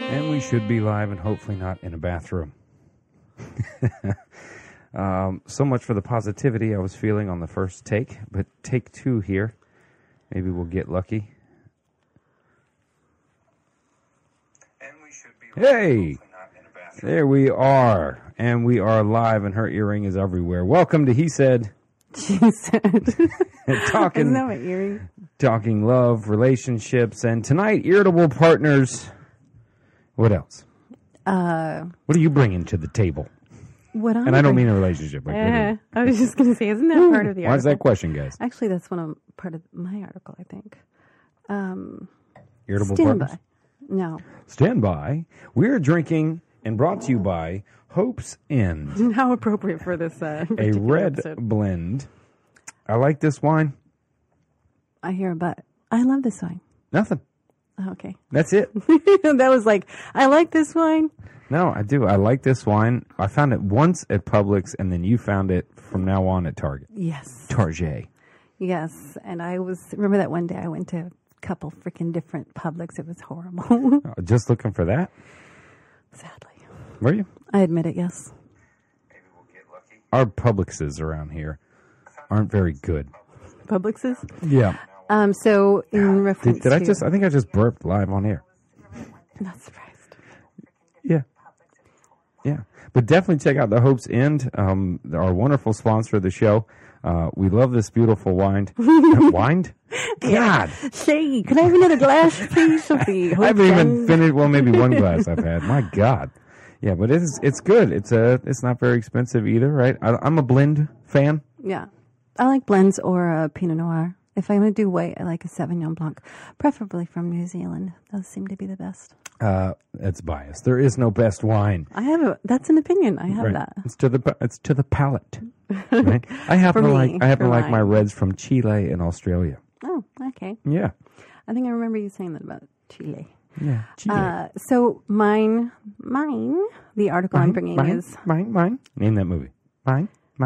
And we should be live and hopefully not in a bathroom. So much for the positivity I was feeling on the first take, but take two here. Maybe we'll get lucky. And we should be live, Hey, not in a bathroom. there we are. And we are live, and her earring is everywhere. Welcome to He Said. She said. Talking, Isn't that my earring? talking love, relationships, and tonight, irritable partners. What else? What are you bringing to the table? What And I don't mean a relationship. Like I was just going to say, isn't that part of the Why is article? that question, guys? Actually, that's part of my article, I think. Irritable Stand partners? by. No. Stand by. We're drinking and brought to you by Hope's End, How appropriate for this a particular red episode. blend. I like this wine. I hear a but. I love this wine. Nothing. Oh, okay. That's it. That was like, I like this wine. No, I do. I like this wine. I found it once at Publix, and then you found it from now on at Target. Yes. Target. Yes. And remember that one day I went to a couple freaking different Publix. It was horrible. Just looking for that? Sadly. Were you? I admit it, yes. Maybe we'll get lucky. Our Publixes around here aren't very good. Publix's? Yeah. So in reference Did I to... just? I think I just burped live on air. Not surprised. Yeah. Yeah. But definitely check out the Hope's End, our wonderful sponsor of the show. We love this beautiful wine. Wine? God. Shay, can I have another glass, please? Of the I haven't even finished. Well, maybe one glass I've had. My God. Yeah, but it's good. It's not very expensive either, right? I'm a blend fan. Yeah. I like blends or a Pinot Noir. If I'm going to do white, I like a Sauvignon Blanc, preferably from New Zealand. Those seem to be the best. It's biased. There is no best wine. That's an opinion. I have Right. that. It's to the palate. Right? I happen For to me, like for my mine. reds from Chile and Australia. Oh, okay. Yeah. I think I remember you saying that about Chile. Yeah. Chile. So mine, the article I'm bringing is mine. Name that movie. Mine.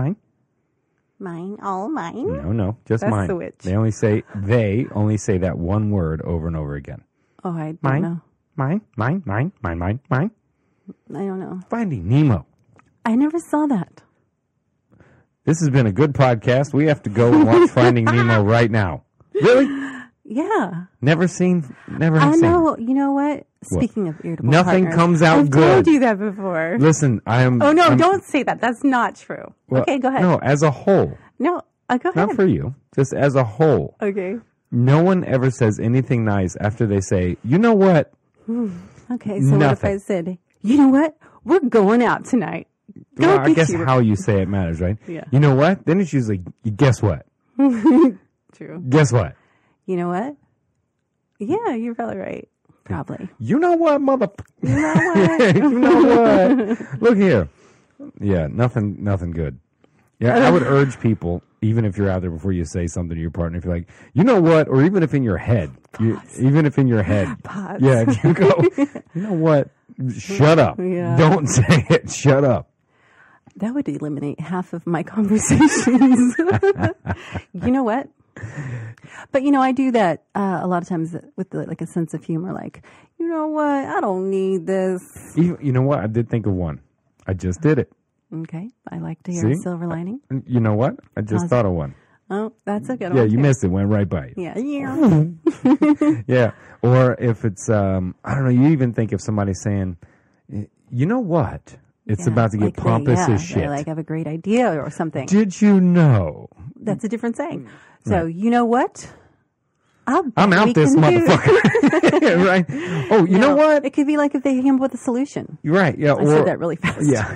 all mine. No, just That's mine. The Witch. They only say that one word over and over again. Oh, I don't Mine. know. Mine. I don't know. Finding Nemo. I never saw that. This has been a good podcast. We have to go and watch Finding Nemo right now. Really? Yeah. Never seen. Never I seen. know. You know what? Speaking of irritable Nothing partners, comes out I've good. told you that before. Listen, I'm. Oh, no, I'm- don't say that. That's not true. well, Okay, go ahead. No, as a whole, No, go ahead. not for you. Just as a whole, Okay. no one ever says anything nice after they say, "You know what?" Okay, so what if I Nothing. said, you know what? We're going out tonight. Go Well, I get guess you- how you say it matters, right? Yeah. You know what? Then it's usually, guess what? True. Guess what? You know what? Yeah, you're probably right. Probably. You know what, mother? You know what? You know what? Look here. Yeah, nothing good. Yeah, I would urge people, even if you're out there before you say something to your partner, if you're like, you know what, or even if in your head, Pause. yeah, if you go, you know what, shut up. Yeah. Don't say it. Shut up. That would eliminate half of my conversations. You know what? But, I do that a lot of times with like a sense of humor, like, you know what? I don't need this. You know what? I did think of one. I just did it. Okay. I like to hear a See? silver lining. You know what? I just thought of one. Oh, that's a good one. Yeah, you too. missed it. Went right by you. Yeah. Yeah. Yeah. Or if it's, I don't know, you even think if somebody's saying, you know what? It's Yeah, about to get like pompous as they shit. like have a great idea or something. Did you know? That's a different saying. So, you know what? I'm out this motherfucker. Right? Oh, you know what? It could be like if they came up with a solution. You're right. Yeah. I said that really fast. Yeah.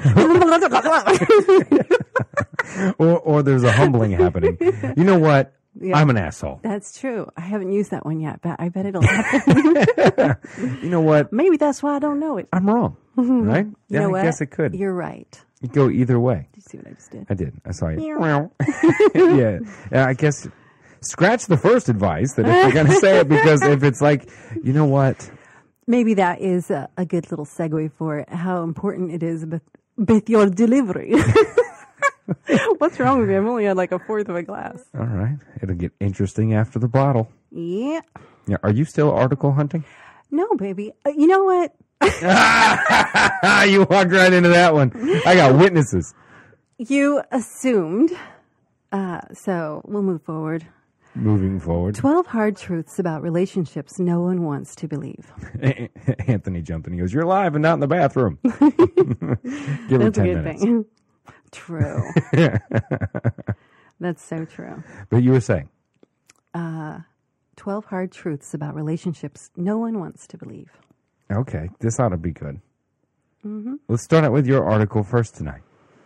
or there's a humbling happening. You know what? Yeah. I'm an asshole. That's true. I haven't used that one yet, but I bet it'll happen. You know what? Maybe that's why I don't know it. I'm wrong. Right? You Yeah, know I what? guess it could. You're right. It go either way. Did you see what I just did? I did. I saw you. Yeah. I guess scratch the first advice that if you're going to say it, because if it's like, you know what? Maybe that is a good little segue for how important it is with your delivery. What's wrong with me? I've only had like a fourth of a glass. All right. It'll get interesting after the bottle. Yeah. Yeah. Are you still article hunting? No, baby. You know what? You walked right into that one. I got witnesses. You assumed. So we'll move forward. Moving forward. 12 hard truths about relationships no one wants to believe. Anthony jumped in. He goes, "You're live and not in the bathroom." Give her 10 minutes. Thing. True. That's so true. But you were saying? 12 hard truths about relationships no one wants to believe. Okay, this ought to be good. Mm-hmm. Let's start out with your article first tonight.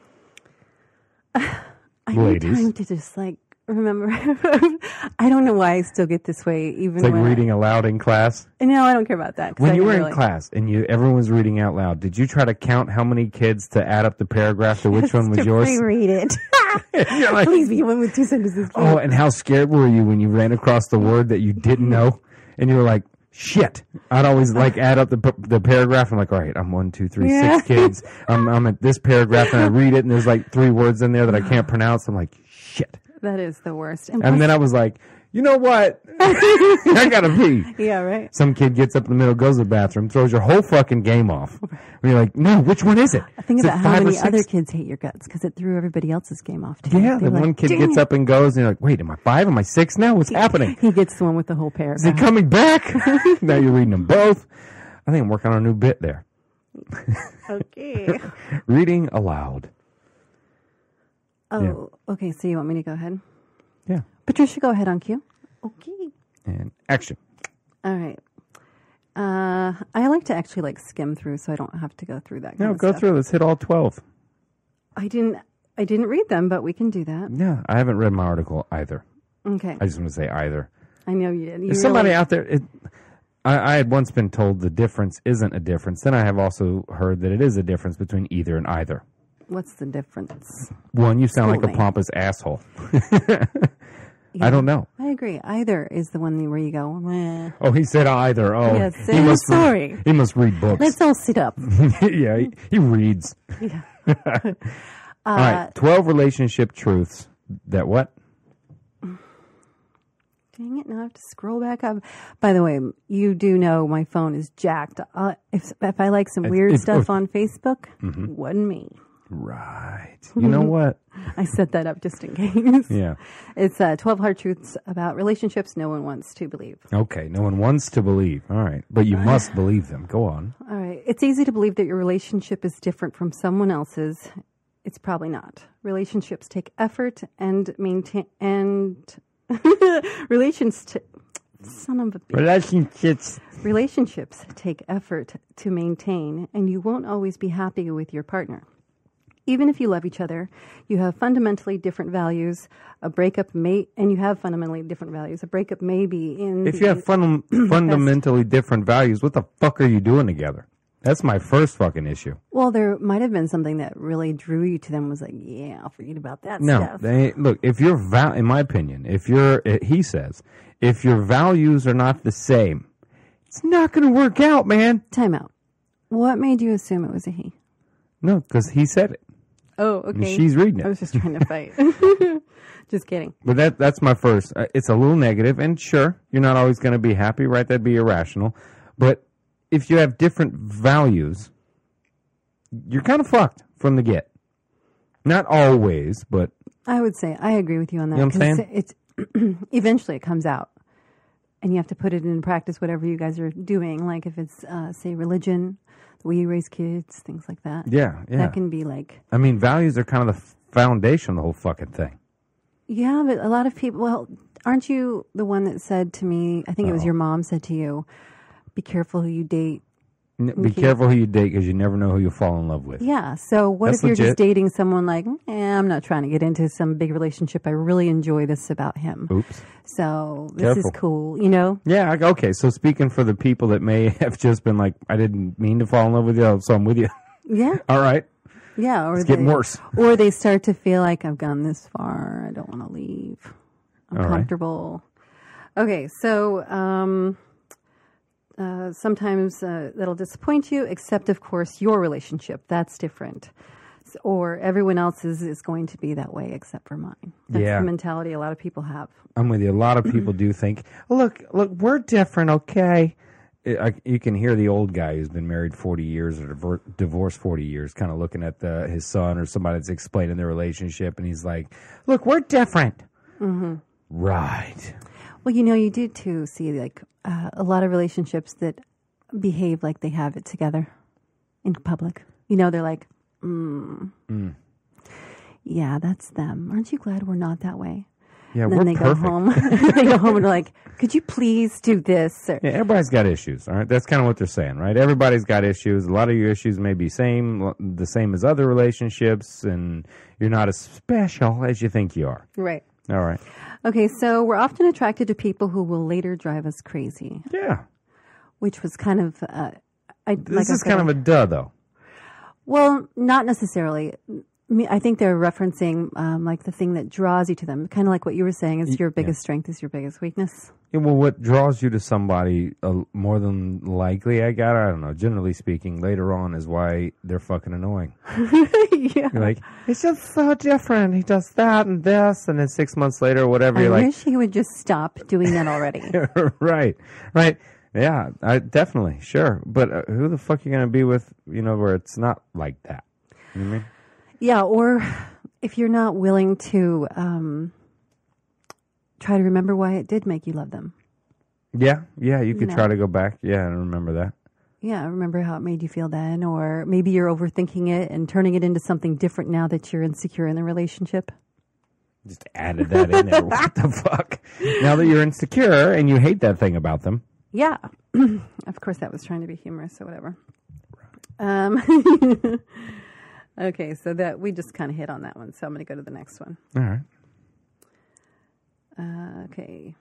I need time to just remember. I don't know why I still get this way. Even it's like when reading aloud in class. No, I don't care about that. When you were in class and everyone was reading out loud, did you try to count how many kids to add up the paragraph to which one was yours? Reread it. You're like, please be one with 2 sentences. Oh, and how scared were you when you ran across the word that you didn't know, and you were like, "Shit!" I'd always add up the paragraph. I'm like, "All right, I'm 1, 2, 3, 6 kids. I'm at this paragraph, and I read it, and there's 3 words in there that I can't pronounce. I'm like, shit." That is the worst. And then I was like, "You know what? I gotta pee." Yeah, right. Some kid gets up in the middle, goes to the bathroom, throws your whole fucking game off. And you're like, "No, which one is it?" Think is about it how 5 or many 6? other kids hate your guts because it threw everybody else's game off too. Yeah, the one kid gets up and goes, and you're like, "Wait, am I 5? Am I 6 now? What's happening?" He gets the one with the whole paragraph. Is he coming back? Now you're reading them both. I think I'm working on a new bit there. Okay. Reading aloud. Oh, Yeah. Okay. So you want me to go ahead? Yeah. Patricia, go ahead on cue. Okay. And action. All right. I like to actually skim through, so I don't have to go through that. No, go through. Let's hit all 12. I didn't read them, but we can do that. Yeah, I haven't read my article either. Okay. I just want to say either. I know you did. If somebody out there, I had once been told the difference isn't a difference. Then I have also heard that it is a difference between either and either. What's the difference? One, you sound like a pompous asshole. Yeah, I don't know. I agree. Either is the one where you go, meh. Oh, he said either. Oh, Yes, I'm sorry. He must read books. Let's all sit up. Yeah, he reads. Yeah. All right, 12 relationship truths that what? Dang it, now I have to scroll back up. By the way, you do know my phone is jacked. If I like some weird stuff on Facebook, wasn't me. Right. You know what? I set that up just in case. Yeah. It's 12 hard truths about relationships no one wants to believe. Okay, no one wants to believe. All right, but you must believe them. Go on. All right. It's easy to believe that your relationship is different from someone else's. It's probably not. Relationships take effort and maintain Relationships take effort to maintain, and you won't always be happy with your partner. Even if you love each other, you have fundamentally different values. A breakup may be in. If you have fundamentally different values, what the fuck are you doing together? That's my first fucking issue. Well, there might have been something that really drew you to them. Was like, yeah, I'll forget about that stuff. No, look. If your in my opinion, he says, if your values are not the same, it's not going to work out, man. Time out. What made you assume it was a he? No, because he said it. Oh, okay. She's reading it. I was just trying to fight. Just kidding. But that's my first. It's a little negative, and sure, you're not always going to be happy, right? That'd be irrational. But if you have different values, you're kind of fucked from the get. Not always, but I would say I agree with you on that. You know what I'm saying? It's eventually it comes out, and you have to put it in practice. Whatever you guys are doing, like if it's say religion, the way you raise kids, things like that. Yeah. That can be like. I mean, values are kind of the foundation of the whole fucking thing. Yeah, but a lot of people. Well, aren't you the one that said to me? I think it was your mom said to you, "Be careful who you date." Be careful who you date because you never know who you'll fall in love with. Yeah. So what if you're just dating someone like, I'm not trying to get into some big relationship. I really enjoy this about him. Oops. So this is cool, you know? Yeah. Okay. So speaking for the people that may have just been like, I didn't mean to fall in love with you, so I'm with you. Yeah. All right. Yeah. Or it's getting worse. Or they start to feel like I've gone this far. I don't want to leave. I'm comfortable. Right. Okay. So, sometimes that'll disappoint you, except, of course, your relationship. That's different. Or everyone else's is going to be that way except for mine. That's the mentality a lot of people have. I'm with you. A lot of people do think, look, we're different, okay? you can hear the old guy who's been married 40 years or divorced 40 years kind of looking at his son or somebody that's explaining their relationship, and he's like, look, we're different. Mm-hmm. Right. Well, you do too see like a lot of relationships that behave like they have it together in public. They're like, yeah, that's them. Aren't you glad we're not that way? Yeah, and then they perfect. go home. They go home and they're like, could you please do this? Yeah, everybody's got issues, all right? That's kind of what they're saying, right? Everybody's got issues. A lot of your issues may be the same as other relationships, and you're not as special as you think you are. Right. All right. Okay, so we're often attracted to people who will later drive us crazy. Yeah. Which was kind of... this is kind of a duh, though. Well, not necessarily. I think they're referencing like the thing that draws you to them, kind of like what you were saying is your biggest strength is your biggest weakness. Yeah, well, what draws you to somebody more than likely, I don't know, generally speaking, later on is why they're fucking annoying. Yeah. You're like, it's just so different. He does that and this, and then 6 months later or whatever, I you're like... wish he would just stop doing that already. Right. Yeah, definitely, sure. But who the fuck are you going to be with, where it's not like that? You know what I mean? Yeah, or if you're not willing to try to remember why it did make you love them. Yeah, you could try to go back. Yeah, and remember that. Yeah, remember how it made you feel then, or maybe you're overthinking it and turning it into something different now that you're insecure in the relationship. Just added that in there. What the fuck? Now that you're insecure and you hate that thing about them. Yeah. Of course, that was trying to be humorous, so whatever. Okay, so that we just kind of hit on that one, so I'm going to go to the next one. All right. Okay.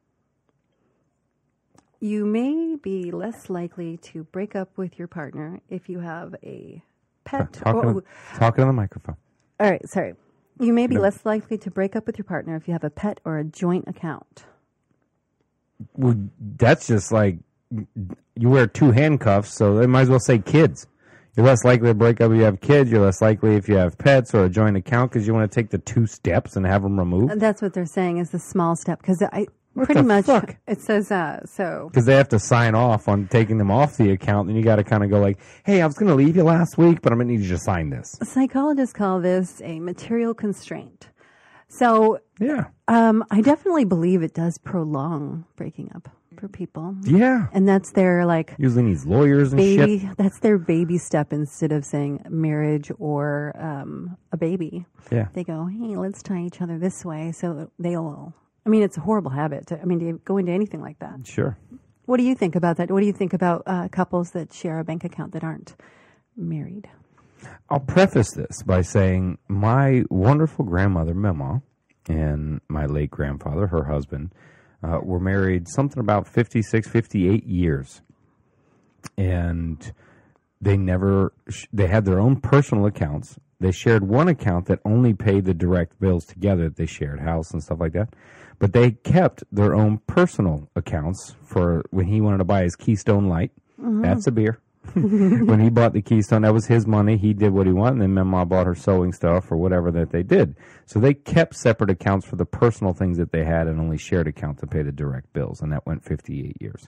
You may be less likely to break up with your partner if you have a pet. Talking to the microphone. All right, sorry. You may be less likely to break up with your partner if you have a pet or a joint account. Well, that's just like you wear two handcuffs, so they might as well say kids. You're less likely to break up if you have kids. You're less likely if you have pets or a joint account because you want to take the 2 steps and have them removed. That's what they're saying is the small step because What pretty the much fuck? it says so. Because they have to sign off on taking them off the account, and you got to kind of go like, hey, I was going to leave you last week, but I'm going to need you to sign this. Psychologists call this a material constraint. So Yeah. I definitely believe it does prolong breaking up for people. Yeah. And that's their like Usually needs lawyers and baby. shit. That's their baby step instead of saying marriage or a baby. Yeah. They go, hey, let's tie each other this way, so they'll. I mean, it's a horrible habit. Do you go into anything like that? Sure. What do you think about that? What do you think about couples that share a bank account that aren't married? I'll preface this by saying my wonderful grandmother, Mama, and my late grandfather, her husband, were married something about 56, 58 years. And they had their own personal accounts. They shared one account that only paid the direct bills together. They shared house and stuff like that. But they kept their own personal accounts for when he wanted to buy his Keystone Light. Mm-hmm. That's a beer. When he bought the Keystone, that was his money. He did what he wanted, and then Mama bought her sewing stuff or whatever that they did. So they kept separate accounts for the personal things that they had and only shared accounts to pay the direct bills, and that went 58 years.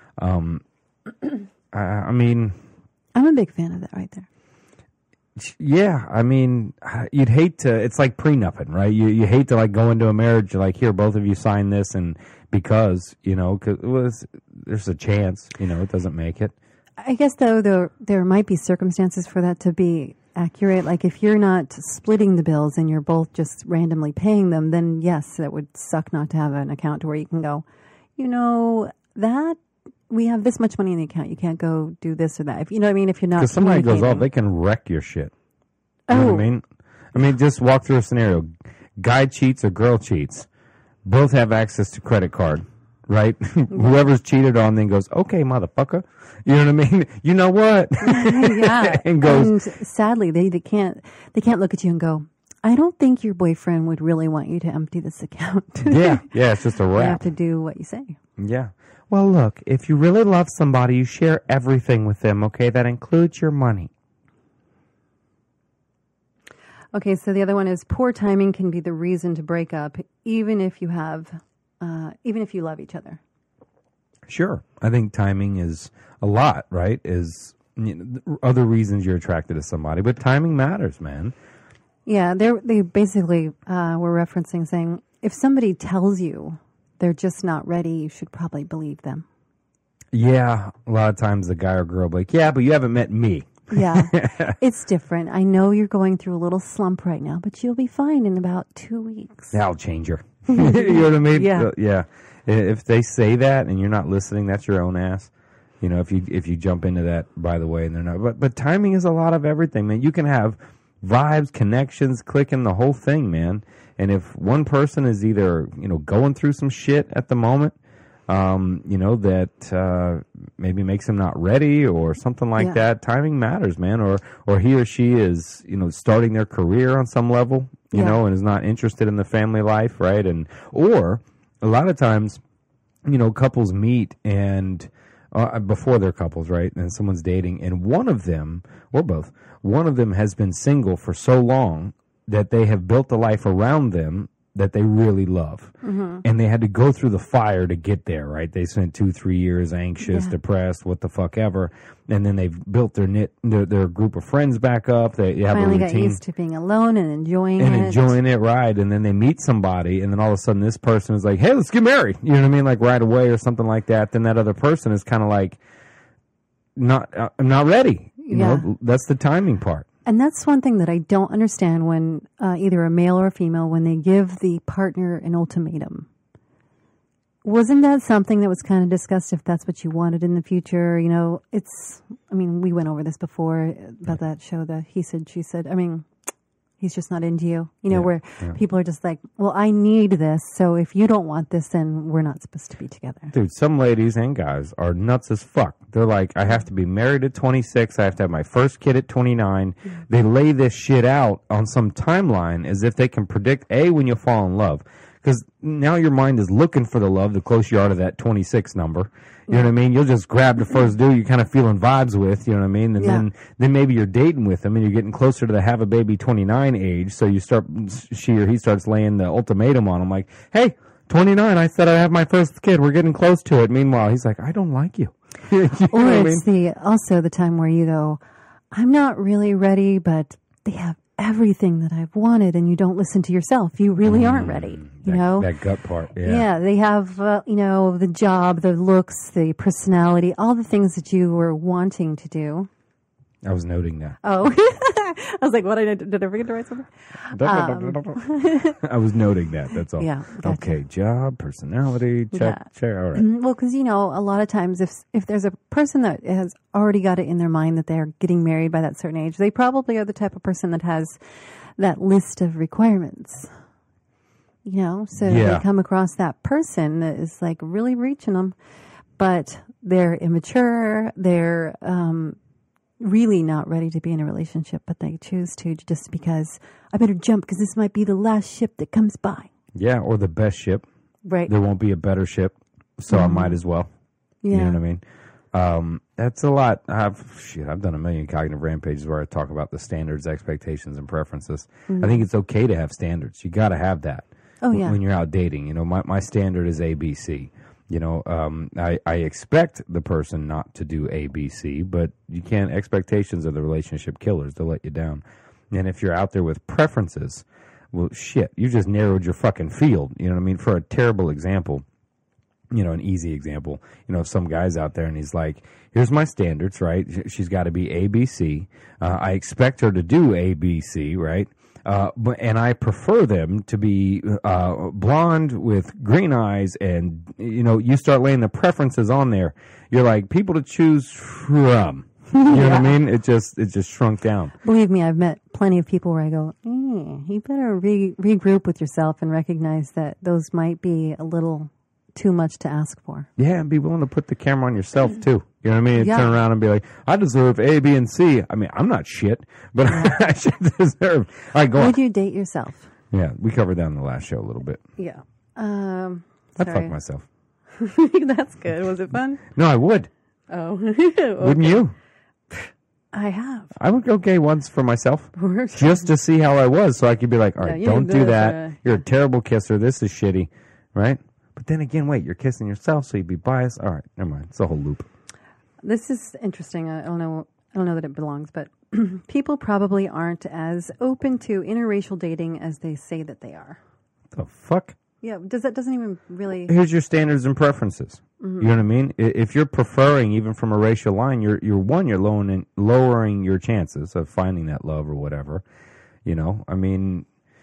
I mean... I'm a big fan of that right there. Yeah, I mean, you'd hate to, it's like prenupping, right? You hate to like go into a marriage, you're like, here, both of you sign this, and because, there's a chance, it doesn't make it. I guess, though, there might be circumstances for that to be accurate. Like, if you're not splitting the bills and you're both just randomly paying them, then yes, that would suck not to have an account to where you can go, that we have this much money in the account. You can't go do this or that. If you know what I mean? If you're not, because somebody goes off, they can wreck your shit. You know what I mean? I mean, just walk through a scenario. Guy cheats or girl cheats. Both have access to credit card, right? Whoever's cheated on then goes, okay, motherfucker. You know what I mean? You know what? Yeah. And goes. And sadly, they can't look at you and go, I don't think your boyfriend would really want you to empty this account. Yeah, it's just a You have wrap. to do what you say. Yeah. Well, look, if you really love somebody, you share everything with them, okay? That includes your money. Okay, so the other one is poor timing can be the reason to break up, even if you love each other. Sure. I think timing is a lot, right? Is other reasons you're attracted to somebody, but timing matters, man. Yeah, they basically were referencing saying, if somebody tells you they're just not ready, you should probably believe them. Yeah, a lot of times the guy or girl will be like, yeah, but you haven't met me. Yeah, it's different. I know you're going through a little slump right now, but you'll be fine in about 2 weeks. That'll change her. You know what I mean? Yeah. Yeah. If they say that and you're not listening, that's your own ass. You know, if you jump into that, by the way, and they're not. But timing is a lot of everything, man. You can have vibes, connections, clicking, the whole thing, man. And if one person is either, going through some shit at the moment, that maybe makes them not ready or something like that, timing matters, man. Or he or she is, starting their career on some level, you know, and is not interested in the family life, right? Or a lot of times, couples meet and before they're couples, right? And someone's dating, and one of them, or both, one of them has been single for so long that they have built a life around them that they really love. Mm-hmm. And they had to go through the fire to get there, right? They spent 2-3 years anxious, depressed, what the fuck ever. And then they've built their group of friends back up. They have finally a routine. Got used to being alone and enjoying it, right? And then they meet somebody, and then all of a sudden this person is like, hey, let's get married. You know what I mean? Like right away or something like that. Then that other person is kind of like, I'm not ready. You know, that's the timing part. And that's one thing that I don't understand when either a male or a female, when they give the partner an ultimatum. Wasn't that something that was kind of discussed if that's what you wanted in the future? We went over this before about that show, the He Said, She Said. He's just not into you. Where people are just like, well, I need this. So if you don't want this, then we're not supposed to be together. Dude, some ladies and guys are nuts as fuck. They're like, I have to be married at 26. I have to have my first kid at 29. Mm-hmm. They lay this shit out on some timeline as if they can predict, when you'll fall in love. Because now your mind is looking for the love the closer you are to that 26 number. You know what I mean? You'll just grab the first dude you're kind of feeling vibes with, you know what I mean? And then maybe you're dating with them and you're getting closer to the have a baby 29 age. So she or he starts laying the ultimatum on him like, hey, 29, I said I have my first kid. We're getting close to it. Meanwhile, he's like, I don't like you. You know or it's also the time where you go, I'm not really ready, but they have everything that I've wanted, and you don't listen to yourself. You really aren't ready. That gut part. Yeah, they have the job, the looks, the personality, all the things that you were wanting to do. I was noting that. Oh, I was like, what? Did I forget to write something? I was noting that. That's all. Yeah. Gotcha. Okay. Job, personality, check. All right. Well, because a lot of times, if there's a person that has already got it in their mind that they're getting married by that certain age, they probably are the type of person that has that list of requirements. So they come across that person that is like really reaching them, but they're immature. They're really not ready to be in a relationship, but they choose to just because I better jump because this might be the last ship that comes by. Yeah, or the best ship. Right. There won't be a better ship, so I might as well. Yeah. You know what I mean? That's a lot. I've done a million cognitive rampages where I talk about the standards, expectations, and preferences. Mm-hmm. I think it's okay to have standards. You got to have that. Oh, yeah. When you're out dating. My standard is ABC. I expect the person not to do ABC, but you can't. Expectations are the relationship killers. They'll let you down. And if you're out there with preferences, well, shit, you just narrowed your fucking field. You know what I mean? For a terrible example, an easy example, if some guy's out there and he's like, here's my standards, right? She's got to be ABC. I expect her to do ABC, right? And I prefer them to be blonde with green eyes, and you start laying the preferences on there. You're like, people to choose from. You know what I mean? It just shrunk down. Believe me, I've met plenty of people where I go, you better regroup with yourself and recognize that those might be a little too much to ask for. Yeah, and be willing to put the camera on yourself too. You know what I mean? Turn around and be like, I deserve A, B, and C. I mean, I'm not shit, but I should deserve. All right, go on. Would you date yourself? Yeah, we covered that in the last show a little bit. Yeah. I'd fuck myself. That's good. Was it fun? No, I would. Oh. Okay. Wouldn't you? I have. I would go gay once for myself, just to see how I was, so I could be like, all right, don't do that. You're a terrible kisser. This is shitty, right? But then again, wait, you're kissing yourself, so you'd be biased. All right, never mind. It's a whole loop. This is interesting. I don't know that it belongs, but people probably aren't as open to interracial dating as they say that they are. The fuck? Yeah, doesn't even really. Here's your standards and preferences. You know what I mean? If you're preferring even from a racial line, you're lowering your chances of finding that love or whatever. You know, I mean,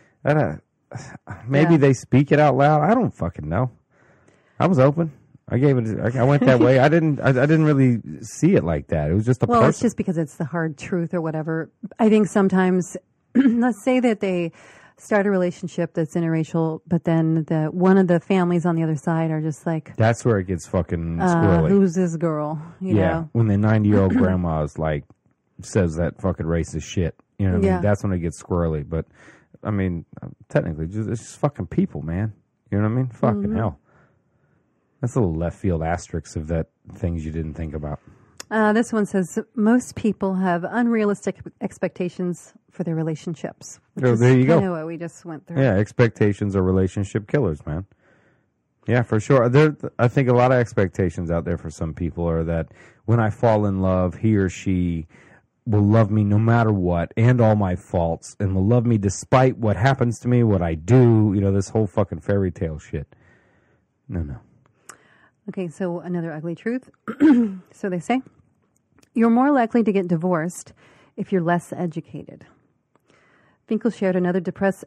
maybe they speak it out loud. I don't fucking know. I was open. I gave it. I went that way. I didn't really see it like that. It was just a. Well, person. It's just because it's the hard truth or whatever. I think sometimes, let's say that they start a relationship that's interracial, but then one of the families on the other side are just like, that's where it gets fucking squirrely. Who's this girl? You know? When the 90-year-old grandma is like says that fucking racist shit. You know what I mean? That's when it gets squirrely. But I mean, technically, it's just fucking people, man. You know what I mean? Fucking hell. That's a little left field asterisk of that things you didn't think about. This one says most people have unrealistic expectations for their relationships. Oh, there you go. Kind of what we just went through. Yeah, expectations are relationship killers, man. Yeah, for sure. I think a lot of expectations out there for some people are that when I fall in love, he or she will love me no matter what and all my faults and will love me despite what happens to me, what I do, you know, this whole fucking fairy tale shit. No. Okay, so another ugly truth. So they say, you're more likely to get divorced if you're less educated. Finkel shared another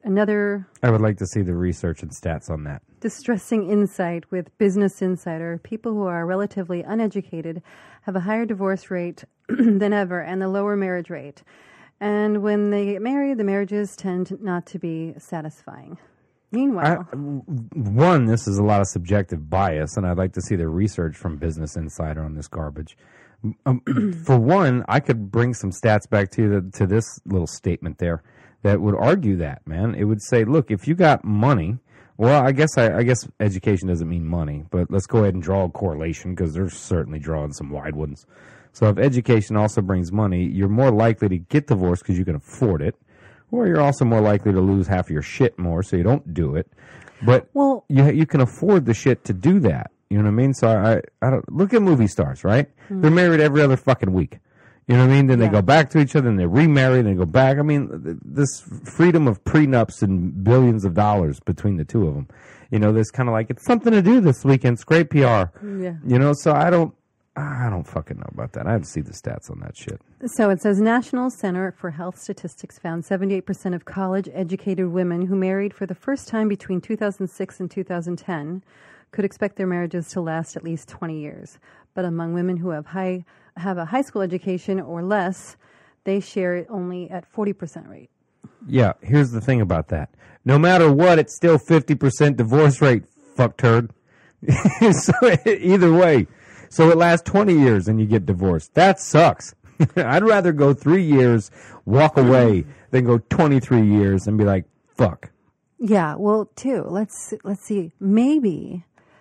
I would like to see the research and stats on that. Distressing insight with Business Insider. People who are relatively uneducated have a higher divorce rate than ever and a lower marriage rate. And when they get married, the marriages tend not to be satisfying. Meanwhile, this is a lot of subjective bias, and I'd like to see the research from Business Insider on this garbage. For one, I could bring some stats back to this little statement there that would argue that, man. It would say, look, if you got money, well, I guess education doesn't mean money, but let's go ahead and draw a correlation because they're certainly drawing some wide ones. So if education also brings money, you're more likely to get divorced because you can afford it. Or you're also more likely to lose half of your shit more, so you don't do it. But you can afford the shit to do that. You know what I mean? So I don't look at movie stars, right? Mm-hmm. They're married every other fucking week. You know what I mean? Then they go back to each other, and they remarry, and they go back. I mean, this freedom of prenups and billions of dollars between the two of them. You know, there's kind of like, it's something to do this weekend. It's great PR. Yeah. You know, so I don't fucking know about that. I have to see the stats on that shit. So it says National Center for Health Statistics found 78% of college-educated women who married for the first time between 2006 and 2010 could expect their marriages to last at least 20 years. But among women who have a high school education or less, they share it only at 40% rate. Yeah, here's the thing about that. No matter what, it's still 50% divorce rate, fuckturd. So either way. So it lasts 20 years and you get divorced. That sucks. I'd rather go 3 years, walk away, than go 23 years and be like, fuck. Yeah, well, too. Let's see. Maybe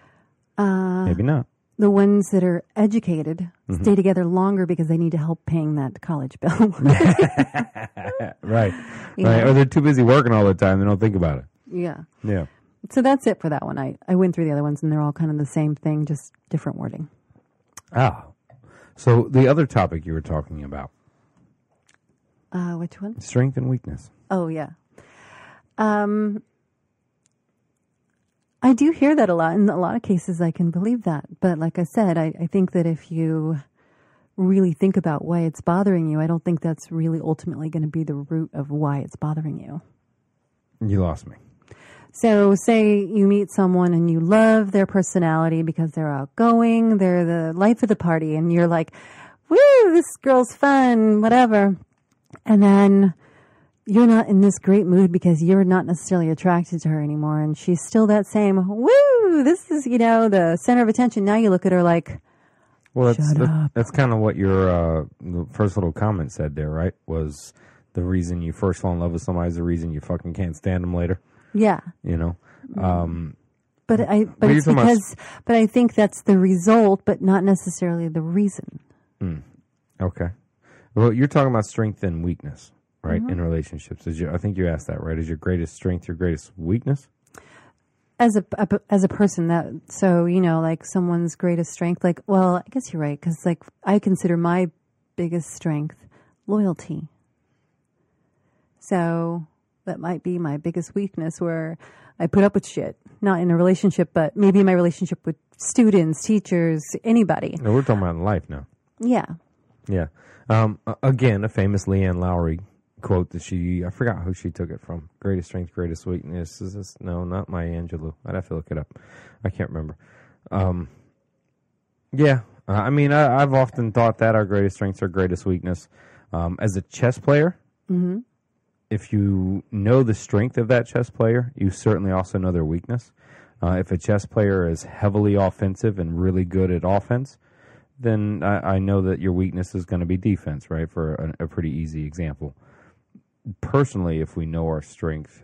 not. The ones that are educated stay together longer because they need to help paying that college bill. Right. Or they're too busy working all the time. They don't think about it. Yeah. So that's it for that one. I went through the other ones, and they're all kind of the same thing, just different wording. So the other topic you were talking about. Which one? Strength and weakness. Oh, yeah. I do hear that a lot. In a lot of cases, I can believe that. But like I said, I think that if you really think about why it's bothering you, I don't think that's really ultimately going to be the root of why it's bothering you. You lost me. So say you meet someone and you love their personality because they're outgoing, they're the life of the party, and you're like, woo, this girl's fun, whatever. And then you're not in this great mood because you're not necessarily attracted to her anymore, and she's still that same, woo, this is, the center of attention. Now you look at her like, well, shut up. That's kind of what your the first little comment said there, right? Was the reason you first fall in love with somebody is the reason you fucking can't stand them later. Yeah. But I think that's the result, but not necessarily the reason. Okay. Well, you're talking about strength and weakness, right? In relationships. I think you asked that, right? Is your greatest strength your greatest weakness? as a person, that, so, you know, like someone's greatest strength, like, well, I guess you're right, because like I consider my biggest strength loyalty. So that might be my biggest weakness, where I put up with shit, not in a relationship, but maybe in my relationship with students, teachers, anybody. No, we're talking about in life now. Yeah. Yeah. Again, a famous Leanne Lowry quote that I forgot who she took it from. Greatest strength, greatest weakness. No, not Maya Angelou. I'd have to look it up. I can't remember. Yeah. I mean, I've often thought that our greatest strengths are greatest weakness. As a chess player, if you know the strength of that chess player, you certainly also know their weakness. If a chess player is heavily offensive and really good at offense, then I know that your weakness is going to be defense, right? For a pretty easy example. Personally, if we know our strength,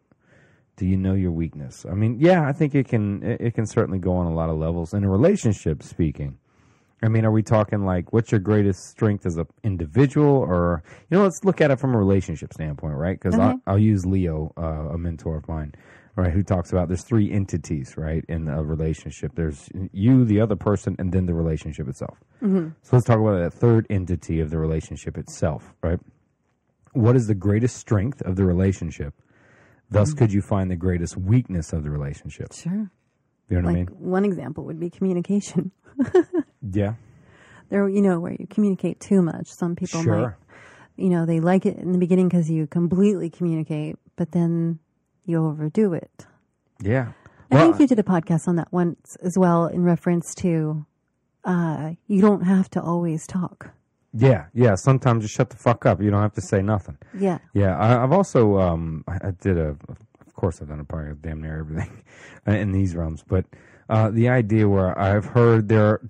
do you know your weakness? I mean, yeah, I think it can certainly go on a lot of levels. In a relationship speaking, I mean, are we talking like, what's your greatest strength as an individual? Or, you know, let's look at it from a relationship standpoint, right? Because I'll use Leo, a mentor of mine, right, who talks about there's three entities, right, in a relationship. There's you, the other person, and then the relationship itself. So let's talk about that third entity of the relationship itself, right? What is the greatest strength of the relationship? Thus, could you find the greatest weakness of the relationship? Sure. You know what I mean? One example would be communication. Yeah. There, you know, where you communicate too much. Some people might, you know, they like it in the beginning because you completely communicate, but then you overdo it. Yeah. I think you did a podcast on that once as well, in reference to you don't have to always talk. Yeah. Sometimes just shut the fuck up. You don't have to say nothing. Yeah. Yeah. I've also, I did of course I've done a podcast, damn near everything in these realms, but the idea where I've heard there are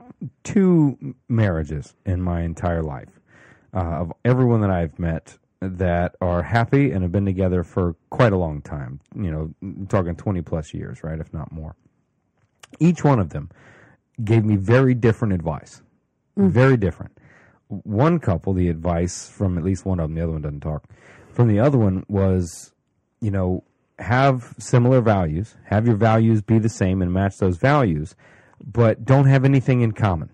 2 marriages in my entire life of everyone that I've met that are happy and have been together for quite a long time, you know, talking 20 plus years, right, if not more. Each one of them gave me very different advice, very different. One couple, the advice from at least one of them, the other one doesn't talk, from the other one was, you know, have similar values, have your values be the same and match those values, but don't have anything in common.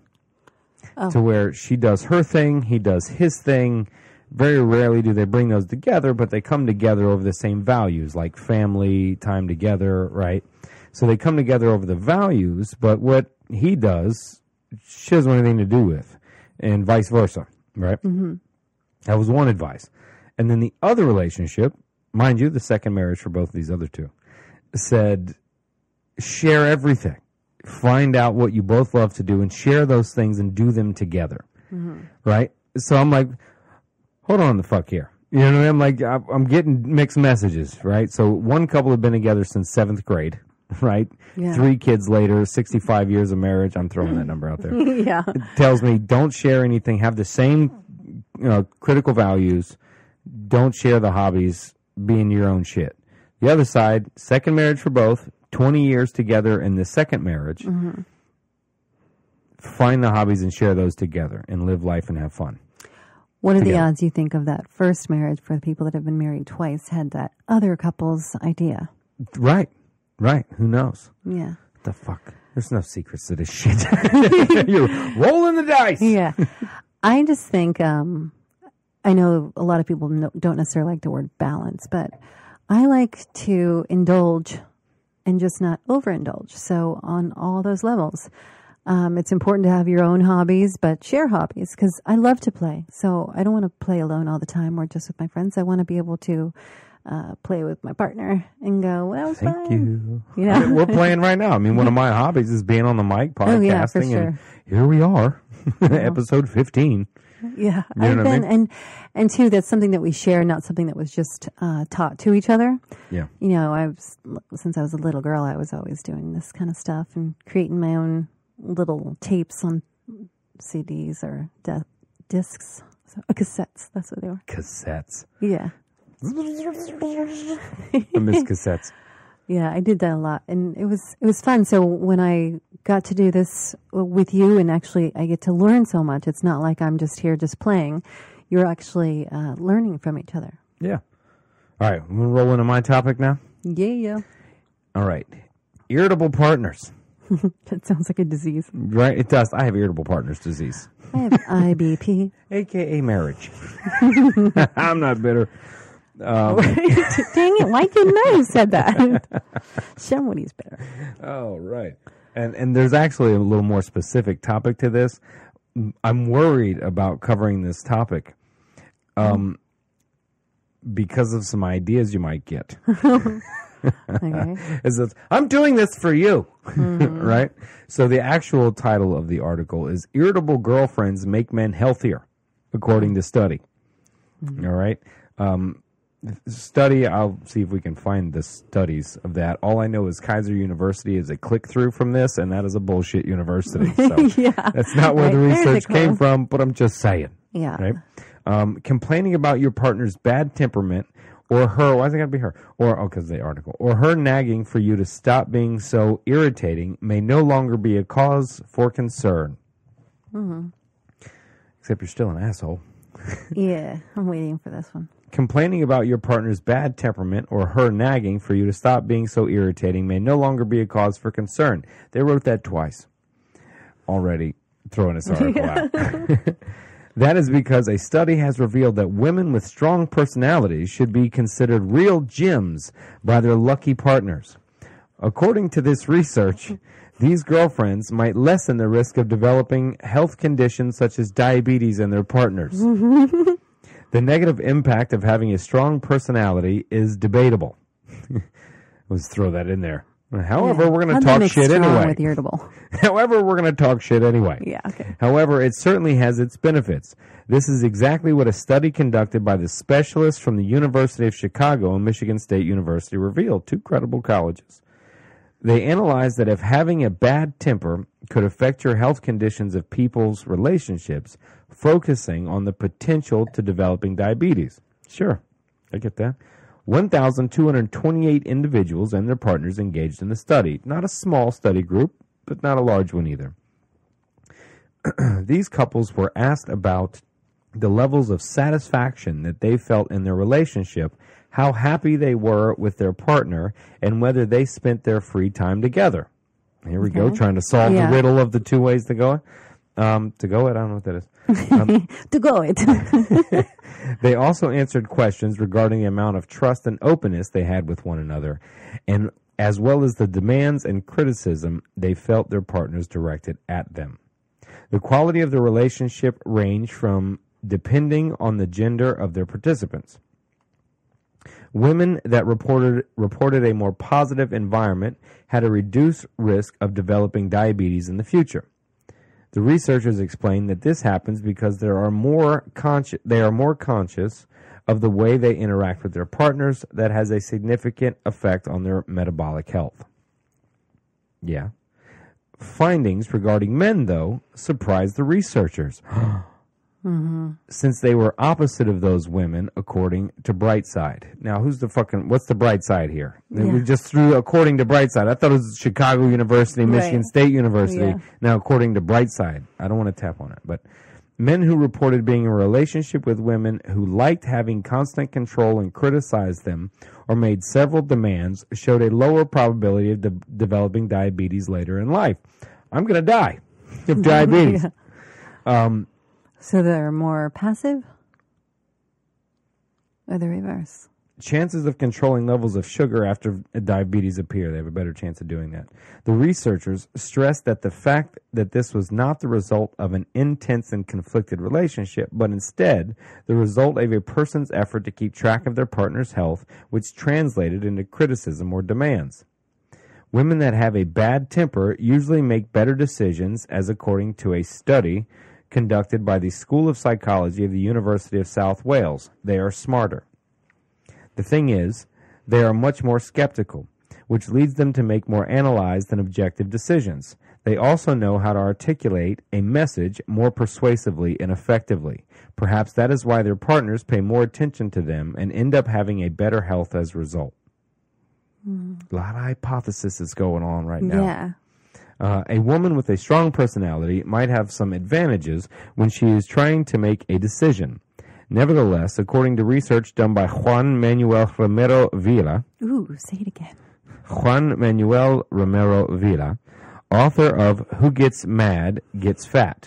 To where she does her thing, he does his thing. Very rarely do they bring those together, but they come together over the same values, like family, time together, right? So they come together over the values, but what he does, she doesn't want anything to do with, and vice versa, right? That was one advice. And then the other relationship, mind you, the second marriage for both of these other 2, said, share everything. Find out what you both love to do and share those things and do them together, right? So I'm like, hold on the fuck here. You know what I mean? I'm like, I'm getting mixed messages, right? So one couple have been together since 7th grade, right? Yeah. 3 kids later, 65 years of marriage. I'm throwing that number out there. Yeah. It tells me don't share anything. Have the same, you know, critical values. Don't share the hobbies. Be in your own shit. The other side, second marriage for both, 20 years together in the second marriage. Find the hobbies and share those together and live life and have fun. What are the odds you think of that first marriage for the people that have been married twice had that other couple's idea? Right. Who knows? Yeah. What the fuck? There's no secrets to this shit. You're rolling the dice. Yeah. I just think, I know a lot of people don't necessarily like the word balance, but I like to indulge and just not overindulge. So on all those levels, it's important to have your own hobbies, but share hobbies, because I love to play. So I don't want to play alone all the time or just with my friends. I want to be able to play with my partner and go, well, that was fun. Thank you. You know? I mean, we're playing right now. I mean, one of my hobbies is being on the mic, podcasting, oh, yeah, for sure. And here we are, episode 15. Yeah, you know what I mean? And too, that's something that we share, not something that was just taught to each other. Yeah, you know, since I was a little girl, I was always doing this kind of stuff and creating my own little tapes on CDs or discs, cassettes. That's what they were. Cassettes. Yeah. I miss cassettes. Yeah, I did that a lot, and it was fun. So when I got to do this with you, and actually I get to learn so much. It's not like I'm just here just playing. You're actually learning from each other. Yeah. All right, we're rolling to my topic now. Yeah. All right. Irritable partners. That sounds like a disease. Right? It does. I have irritable partners disease, I have IBP. a.k.a. marriage. I'm not bitter. Dang it. Why couldn't I have said that? Somebody's better. Oh, right. And there's actually a little more specific topic to this. I'm worried about covering this topic because of some ideas you might get. Okay. I'm doing this for you, right? So the actual title of the article is Irritable Girlfriends Make Men Healthier, according to study. All right. Study, I'll see if we can find the studies of that. All I know is Kaiser University is a click-through from this, and that is a bullshit university. So that's not where the research came from, but I'm just saying. Yeah. Right? Complaining about your partner's bad temperament or her, why is it got to be her? Or, because the article. Or her nagging for you to stop being so irritating may no longer be a cause for concern. Except you're still an asshole. Yeah, I'm waiting for this one. Complaining about your partner's bad temperament or her nagging for you to stop being so irritating may no longer be a cause for concern. They wrote that twice already, throwing this article out. That is because a study has revealed that women with strong personalities should be considered real gems by their lucky partners. According to this research, these girlfriends might lessen the risk of developing health conditions such as diabetes in their partners. The negative impact of having a strong personality is debatable. Let's throw that in there. However, we're going to talk shit anyway. With irritable. However, we're going to talk shit anyway. Yeah, okay. However, it certainly has its benefits. This is exactly what a study conducted by the specialists from the University of Chicago and Michigan State University revealed, two credible colleges. They analyzed that if having a bad temper could affect your health conditions of people's relationships, focusing on the potential to developing diabetes. Sure, I get that. 1,228 individuals and their partners engaged in the study. Not a small study group, but not a large one either. These couples were asked about the levels of satisfaction that they felt in their relationship, how happy they were with their partner, and whether they spent their free time together. Here we go, trying to solve the riddle of the two ways to go. To go it, I don't know what that is. To go it. They also answered questions regarding the amount of trust and openness they had with one another, and as well as the demands and criticism they felt their partners directed at them. The quality of the relationship ranged from depending on the gender of their participants. Women that reported a more positive environment had a reduced risk of developing diabetes in the future. The researchers explained that this happens because they are more conscious of the way they interact with their partners that has a significant effect on their metabolic health. Yeah. Findings regarding men, though, surprised the researchers. Since they were opposite of those women, according to Brightside. Now, what's the Brightside here? Yeah. We just threw according to Brightside. I thought it was Chicago University, Michigan State University. Yeah. Now, according to Brightside. I don't want to tap on it, but men who reported being in a relationship with women who liked having constant control and criticized them or made several demands showed a lower probability of developing diabetes later in life. I'm going to die of diabetes. So they're more passive? Or the reverse? Chances of controlling levels of sugar after diabetes appear. They have a better chance of doing that. The researchers stressed that the fact that this was not the result of an intense and conflicted relationship, but instead the result of a person's effort to keep track of their partner's health, which translated into criticism or demands. Women that have a bad temper usually make better decisions, as according to a study conducted by the School of Psychology of the University of South Wales. They are smarter. The thing is, they are much more skeptical, which leads them to make more analyzed and objective decisions. They also know how to articulate a message more persuasively and effectively. Perhaps that is why their partners pay more attention to them and end up having a better health as a result. A lot of hypotheses going on right now. Yeah. A woman with a strong personality might have some advantages when she is trying to make a decision. Nevertheless, according to research done by Juan Manuel Romero Villa, Ooh, say it again. Juan Manuel Romero Villa, author of Who Gets Mad Gets Fat.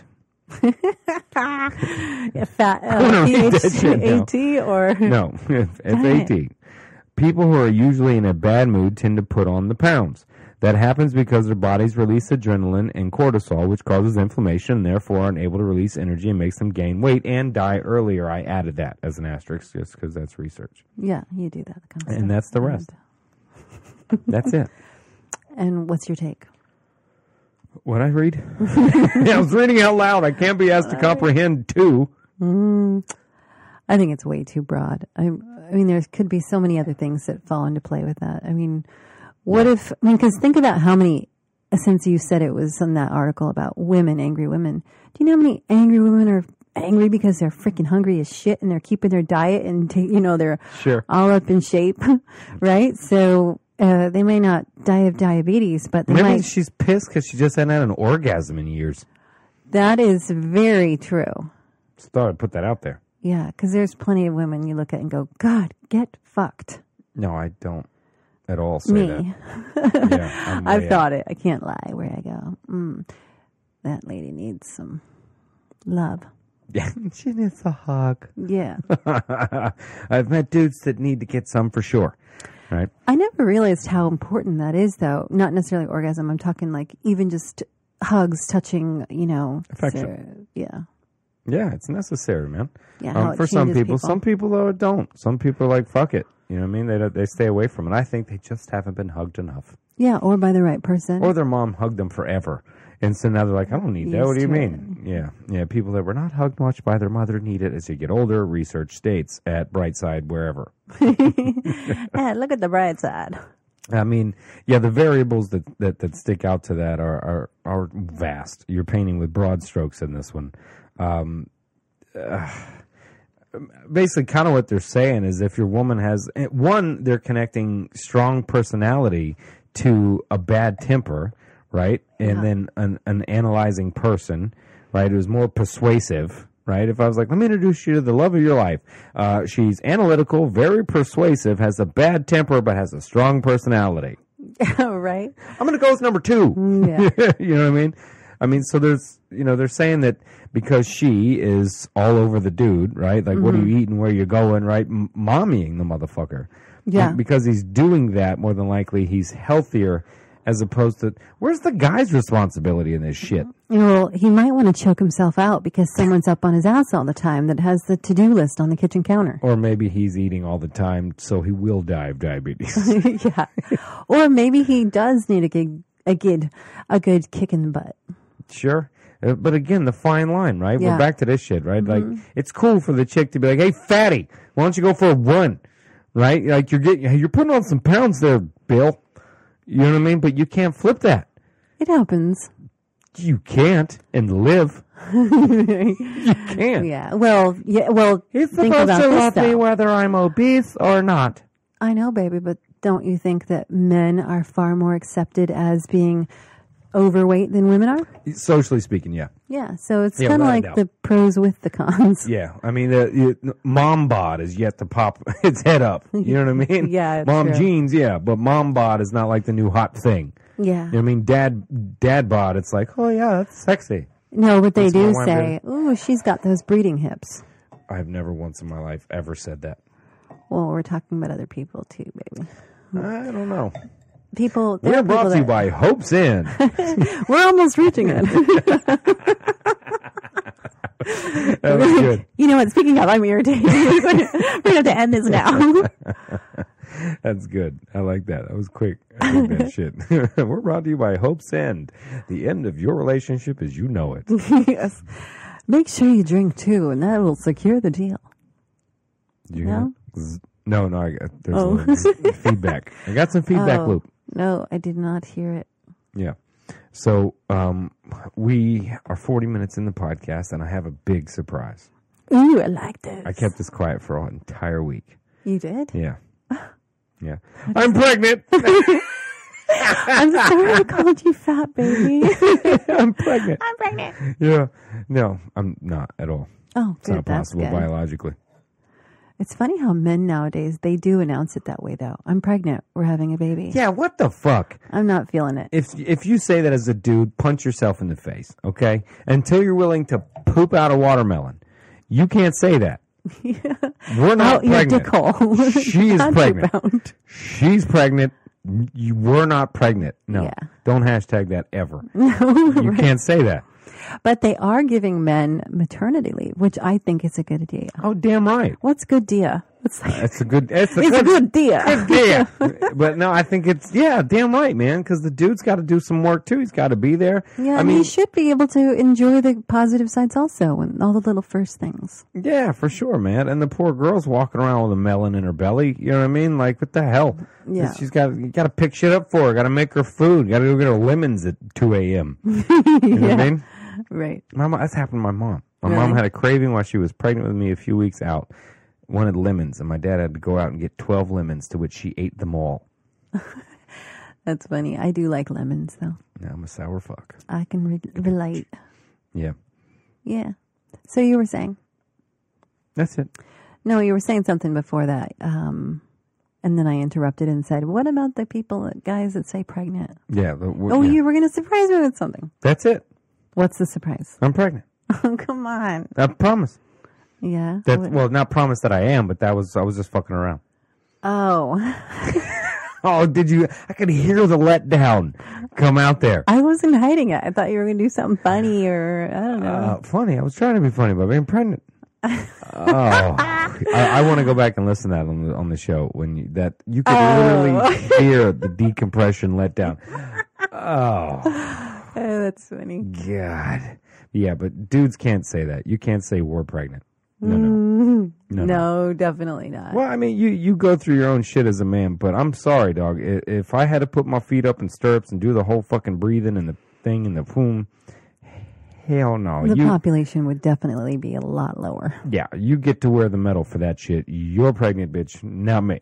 Yeah, fat, read that shit now. P-H-A-T or? No, F-A-T. People who are usually in a bad mood tend to put on the pounds. That happens because their bodies release adrenaline and cortisol, which causes inflammation, and therefore are unable to release energy and makes them gain weight and die earlier. I added that as an asterisk just because that's research. Yeah, you do that. Kind of And stuff. that's the rest. That's it. And what's your take? What I read? I was reading out loud. I can't be asked to comprehend two. I think it's way too broad. I mean, there could be so many other things that fall into play with that. I mean, what if, because think about how many, since you said it was in that article about women, angry women. Do you know how many angry women are angry because they're freaking hungry as shit and they're keeping their diet and, they're Sure. all up in shape, right? So they may not die of diabetes, but they Maybe might. she's pissed because she just hadn't had an orgasm in years. That is very true. Just thought I'd put that out there. Yeah, because there's plenty of women you look at and go, God, get fucked. No, I don't at all say Me. that. Yeah, I'm I've way thought it. I can't lie where I go. That lady needs some love. Yeah, she needs a hug. Yeah. I've met dudes that need to get some for sure. Right? I never realized how important that is, though. Not necessarily orgasm. I'm talking like even just hugs, touching, Affection. Yeah. Yeah, it's necessary, man. Yeah, how it for some changes people. Some people, though, it don't. Some people are like, fuck it. You know what I mean? They stay away from it. I think they just haven't been hugged enough. Yeah, or by the right person. Or their mom hugged them forever. And so now they're like, I don't need that. Used What do you to mean? Yeah. People that were not hugged much by their mother need it as you get older. Research states at Brightside, wherever. Yeah, look at the bright side. I mean, yeah, the variables that stick out to that are vast. You're painting with broad strokes in this one. Basically, kind of what they're saying is if your woman has one, they're connecting strong personality to a bad temper, right? And then an analyzing person, right, who's more persuasive, right? If I was like, let me introduce you to the love of your life. She's analytical, very persuasive, has a bad temper, but has a strong personality. Right? I'm going to go with number 2. Yeah. You know what I mean? I mean, so there's, they're saying that because she is all over the dude, right? Like, what are you eating, where you going, right? Mommying the motherfucker. Yeah. Because he's doing that, more than likely, he's healthier as opposed to, where's the guy's responsibility in this shit? Well, he might want to choke himself out because someone's up on his ass all the time that has the to-do list on the kitchen counter. Or maybe he's eating all the time, so he will die of diabetes. Yeah. Or maybe he does need a good kick in the butt. Sure. But again, the fine line, right? Yeah. We're back to this shit, right? Like, it's cool for the chick to be like, hey, fatty, why don't you go for a run? Right? Like, you're putting on some pounds there, Bill. You know what I mean? But you can't flip that. It happens. You can't and live. You can't. Yeah. Well, He's think supposed about to this, love me though. whether I'm obese or not. I know, baby, but don't you think that men are far more accepted as being overweight than women are? Socially speaking, yeah. Yeah. So it's Yeah, kind of without a like doubt. the pros with the cons. Yeah, I mean, mom bod is yet to pop its head up. You know what I mean? Yeah, it's Mom true. jeans, yeah, but mom bod is not like the new hot thing. Yeah. You know what I mean? Dad bod, it's like, oh yeah, that's sexy. No, but they That's do my wife say, "Ooh, she's got those breeding hips." I've never once in my life ever said that. Well, we're talking about other people too, baby. I don't know. People. there We're are brought people to you that- by Hope's Inn. We're almost reaching it. That was good. You know what? Speaking of, I'm irritated. We're going to have to end this now. That's good. I like that. That was quick. I think that shit. We're brought to you by Hope's End. The end of your relationship as you know it. Yes. Make sure you drink too, and that will secure the deal. Did you No? hear that? No, there's Oh. a little feedback. I got some feedback Oh, loop. No, I did not hear it. Yeah. So we are 40 minutes in the podcast, and I have a big surprise. Ooh, I like this. I kept this quiet for an entire week. You did? Yeah. Yeah. I'm pregnant. I'm sorry I called you fat, baby. I'm pregnant. I'm pregnant. Yeah. No, I'm not at all. Oh, It's not good. That's possible good. biologically. It's funny how men nowadays, they do announce it that way, though. I'm pregnant. We're having a baby. Yeah, what the fuck? I'm not feeling it. If you say that as a dude, punch yourself in the face, okay? Until you're willing to poop out a watermelon. You can't say that. Yeah. We're not pregnant. Your dick hole. She is pregnant. She's pregnant. We're not pregnant. No. Yeah. Don't hashtag that ever. You can't say that. But they are giving men maternity leave, which I think is a good idea. Oh, damn right. What's good idea? It's a good idea. Good idea. But no, I think it's, damn right, man, because the dude's got to do some work too. He's got to be there. Yeah, I mean, he should be able to enjoy the positive sides also and all the little first things. Yeah, for sure, man. And the poor girl's walking around with a melon in her belly. You know what I mean? Like, what the hell? Yeah. You got to pick shit up for her. Got to make her food. Got to go get her lemons at 2 a.m. You know what I mean? Right. That's happened to my mom. My Really? mom had a craving while she was pregnant with me a few weeks out. Wanted lemons, and my dad had to go out and get 12 lemons, to which she ate them all. That's funny. I do like lemons, though. Yeah, I'm a sour fuck. I can relate. Yeah. Yeah. So you were saying? That's it. No, you were saying something before that. And then I interrupted and said, what about the guys that say pregnant? Yeah. You were going to surprise me with something. That's it. What's the surprise? I'm pregnant. Oh, come on. I promise. Yeah. Well, not promise that I am, but I was just fucking around. Oh. Oh, did you? I could hear the letdown come out there. I wasn't hiding it. I thought you were going to do something funny or I don't know. Funny. I was trying to be funny about being pregnant. I want to go back and listen to that on the show when you could literally hear the decompression letdown. Oh, that's funny. God. Yeah, but dudes can't say that. You can't say we're pregnant. No, definitely not. Well, I mean, you go through your own shit as a man, but I'm sorry, dog. If I had to put my feet up in stirrups and do the whole fucking breathing and the thing and the boom, hell no. The population would definitely be a lot lower. Yeah, you get to wear the medal for that shit. You're pregnant, bitch, not me.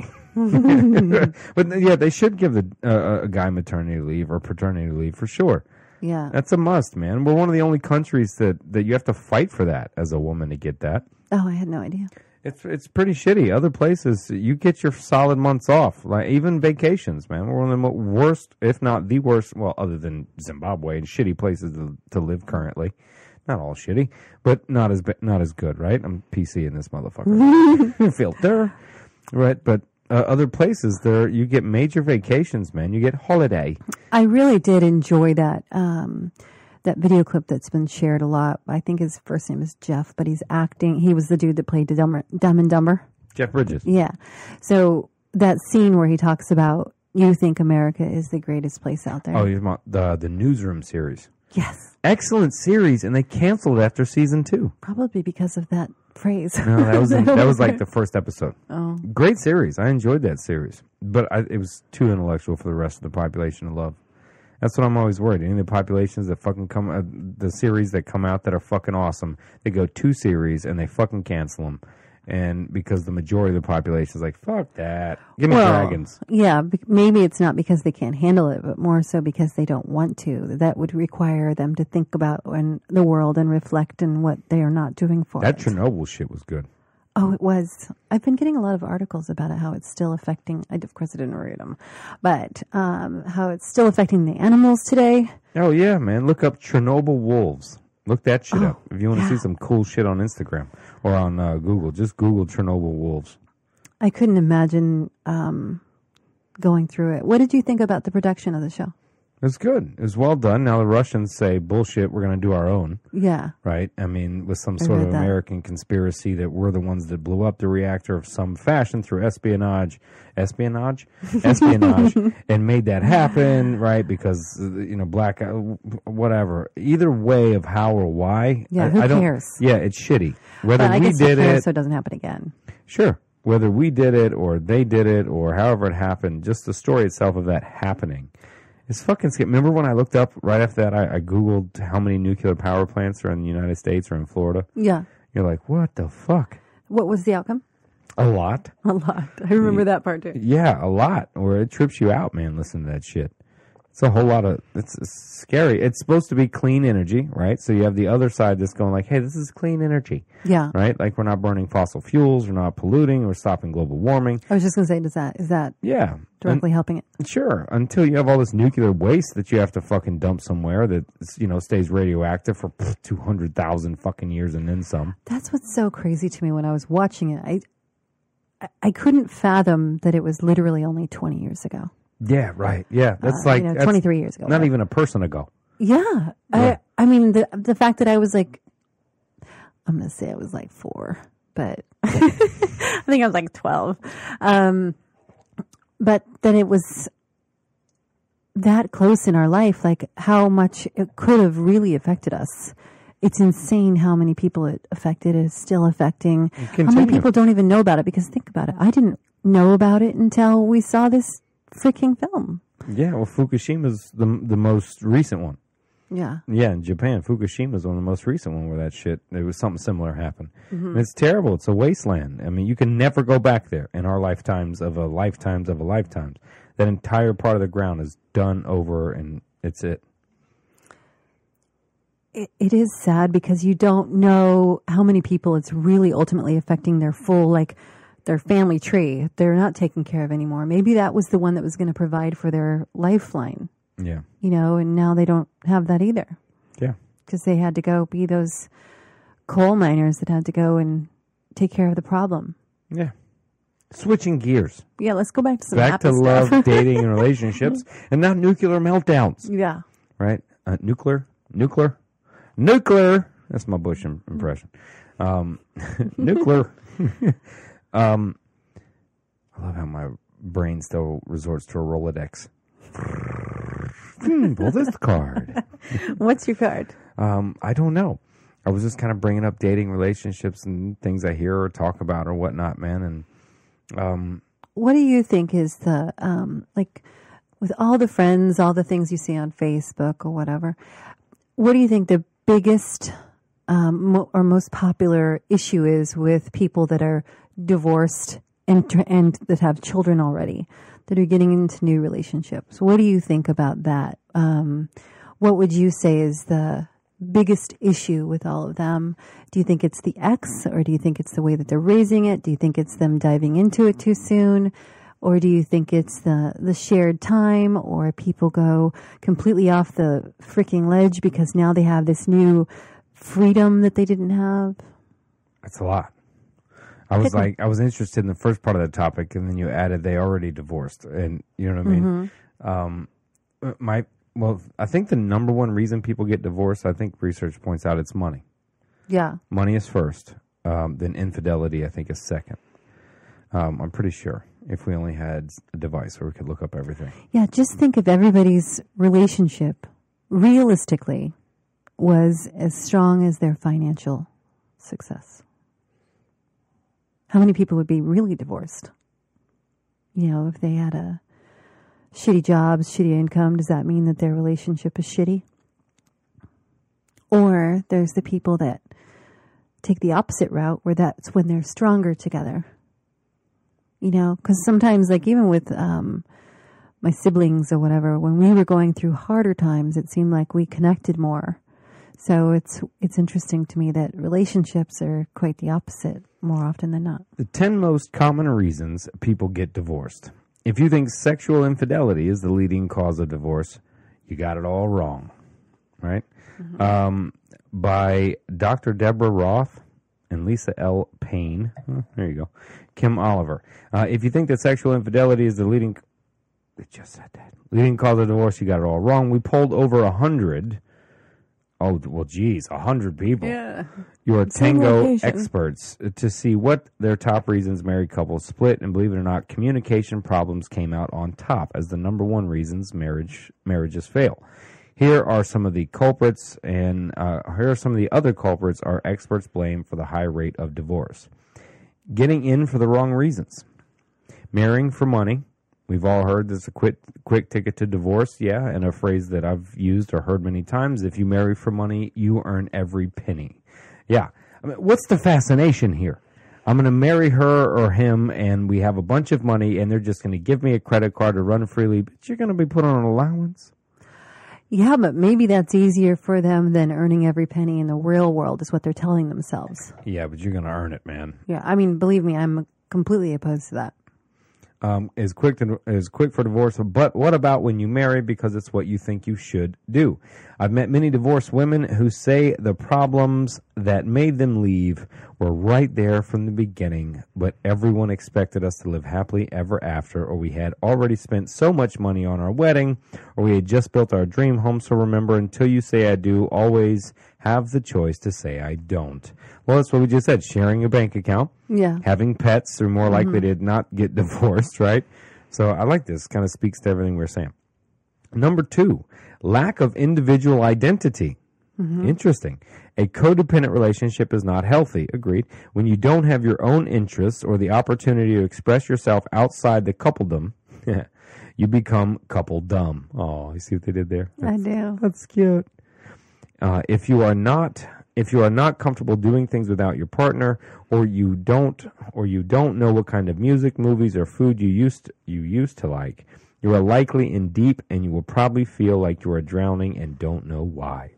But yeah, they should give a guy maternity leave or paternity leave for sure. Yeah. That's a must, man. We're one of the only countries that you have to fight for that as a woman to get that. Oh, I had no idea. It's pretty shitty. Other places, you get your solid months off. Like, even vacations, man. We're one of the worst, if not the worst, well, other than Zimbabwe and shitty places to live currently. Not all shitty, but not as good, right? I'm PC in this motherfucker. Filter. Right, but other places, you get major vacations, man. You get holiday. I really did enjoy that that video clip that's been shared a lot. I think his first name is Jeff, but he's acting. He was the dude that played Dumb and Dumber. Jeff Bridges. Yeah. So that scene where he talks about, you think America is the greatest place out there. Oh, you're about the Newsroom series. Yes. Excellent series, and they canceled it after season 2. Probably because of that phrase. No, that was like the first episode. Oh. Great series. I enjoyed that series, but it was too intellectual for the rest of the population to love. That's what I'm always worried. Any of the populations that fucking the series that come out that are fucking awesome, they go 2 series and they fucking cancel them. And because the majority of the population is like, fuck that. Give me dragons. Yeah, maybe it's not because they can't handle it, but more so because they don't want to. That would require them to think about the world and reflect on what they are not doing for That it. Chernobyl shit was good. Oh, it was. I've been getting a lot of articles about it, how it's still affecting, of course I didn't read them, but how it's still affecting the animals today. Oh, yeah, man. Look up Chernobyl wolves. Look that shit up. If you want to see some cool shit on Instagram or on Google, just Google Chernobyl wolves. I couldn't imagine going through it. What did you think about the production of the show? It was good. It was well done. Now the Russians say, bullshit, we're going to do our own. Yeah. Right? I mean, with some sort of American conspiracy that we're the ones that blew up the reactor of some fashion through espionage, and made that happen, right? Because, black, whatever. Either way of how or why. Yeah, who cares? Yeah, it's shitty. Whether but I we guess did it. So it doesn't happen again. Sure. Whether we did it or they did it or however it happened, just the story itself of that happening. It's fucking scary. Remember when I looked up right after that, I Googled how many nuclear power plants are in the United States or in Florida? Yeah. You're like, what the fuck? What was the outcome? A lot. A lot. I remember that part too. Yeah, a lot. Or it trips you out, man, listen to that shit. It's a whole lot of, it's scary. It's supposed to be clean energy, right? So you have the other side that's going like, hey, this is clean energy. Yeah. Right? Like we're not burning fossil fuels, we're not polluting, we're stopping global warming. I was just going to say, is that Yeah. directly helping it? Sure. Until you have all this nuclear waste that you have to fucking dump somewhere that, stays radioactive for 200,000 fucking years and then some. That's what's so crazy to me when I was watching it. I couldn't fathom that it was literally only 20 years ago. Yeah, right. Yeah. That's 23 years ago. Not right? even a person ago. Yeah. Yeah. I mean, the fact that I was like, I'm going to say I was like 4, but I think I was like 12. But then it was that close in our life, like how much it could have really affected us. It's insane how many people it affected, is still affecting. How many people don't even know about it? Because think about it. I didn't know about it until we saw this freaking film. Yeah, well, Fukushima's the most recent one. Yeah. Yeah, in Japan, Fukushima's one of the most recent one where there was something similar happened. And it's terrible. It's a wasteland. I mean, you can never go back there in our lifetimes of a lifetimes of a lifetimes. That entire part of the ground is done over, and it's it. It is sad because you don't know how many people it's really ultimately affecting their full, like, their family tree. They're not taken care of anymore. Maybe that was the one that was going to provide for their lifeline. Yeah. And now they don't have that either. Yeah. Because they had to go be those coal miners that had to go and take care of the problem. Yeah. Switching gears. Yeah, let's go back to some Back happy to stuff. love, dating, and relationships. And now nuclear meltdowns. Yeah. Right? Nuclear. That's my Bush impression. Nuclear. I love how my brain still resorts to a Rolodex. Pull this card. What's your card? I don't know. I was just kind of bringing up dating, relationships, and things I hear or talk about or whatnot, man. And what do you think is the, like, with all the friends, all the things you see on Facebook or whatever, what do you think the biggest or most popular issue is with people that are divorced and that have children already, that are getting into new relationships? What do you think about that? What would you say is the biggest issue with all of them? Do you think it's the ex, or do you think it's the way that they're raising it? Do you think it's them diving into it too soon? Or do you think it's the shared time, or people go completely off the freaking ledge because now they have this new freedom that they didn't have? That's a lot. I was interested in the first part of that topic, and then you added they already divorced, and you know what I mean? I think the number one reason people get divorced, I think research points out, it's money. Yeah. Money is first. Then infidelity, I think, is second. I'm pretty sure, if we only had a device where we could look up everything. Yeah, just think if everybody's relationship realistically was as strong as their financial success. How many people would be really divorced? If they had a shitty job, shitty income, does that mean that their relationship is shitty? Or there's the people that take the opposite route, where that's when they're stronger together. Because sometimes, like, even with my siblings or whatever, when we were going through harder times, it seemed like we connected more. So it's interesting to me that relationships are quite the opposite more often than not. The 10 most common reasons people get divorced. If you think sexual infidelity is the leading cause of divorce, you got it all wrong, right? By Dr. Deborah Roth and Lisa L. Payne. There you go. Kim Oliver. If you think that sexual infidelity is the leading... They just said that. Leading cause of divorce, you got it all wrong. We polled over 100... Oh, well, geez, 100 people. Yeah. Your Same Tango location. experts to see what their top reasons married couples split, and believe it or not, communication problems came out on top as the number one reasons marriages fail. Here are some of the culprits, and here are some of the other culprits our experts blame for the high rate of divorce. Getting in for the wrong reasons. Marrying for money. We've all heard there's a quick ticket to divorce, yeah, and a phrase that I've used or heard many times: if you marry for money, you earn every penny. Yeah. I mean, what's the fascination here? I'm going to marry her or him, and we have a bunch of money, and they're just going to give me a credit card to run freely, but you're going to be put on an allowance? Yeah, but maybe that's easier for them than earning every penny in the real world, is what they're telling themselves. Yeah, but you're going to earn it, man. Yeah, I mean, believe me, I'm completely opposed to that. Is quick for divorce, but what about when you marry because it's what you think you should do? I've met many divorced women who say the problems that made them leave were right there from the beginning, but everyone expected us to live happily ever after, or we had already spent so much money on our wedding, or we had just built our dream home. So remember, until you say I do, always have the choice to say I don't. Well, that's what we just said. Sharing your bank account. Yeah. Having pets are more likely to not get divorced, right? So I like this. Kind of speaks to everything we're saying. Number 2, lack of individual identity. Interesting. A codependent relationship is not healthy. Agreed. When you don't have your own interests or the opportunity to express yourself outside the coupledom, you become couple dumb. Oh, you see what they did there? I do. That's cute. If you are not comfortable doing things without your partner, or you don't know what kind of music, movies, or food you used to like, you are likely in deep, and you will probably feel like you are drowning and don't know why.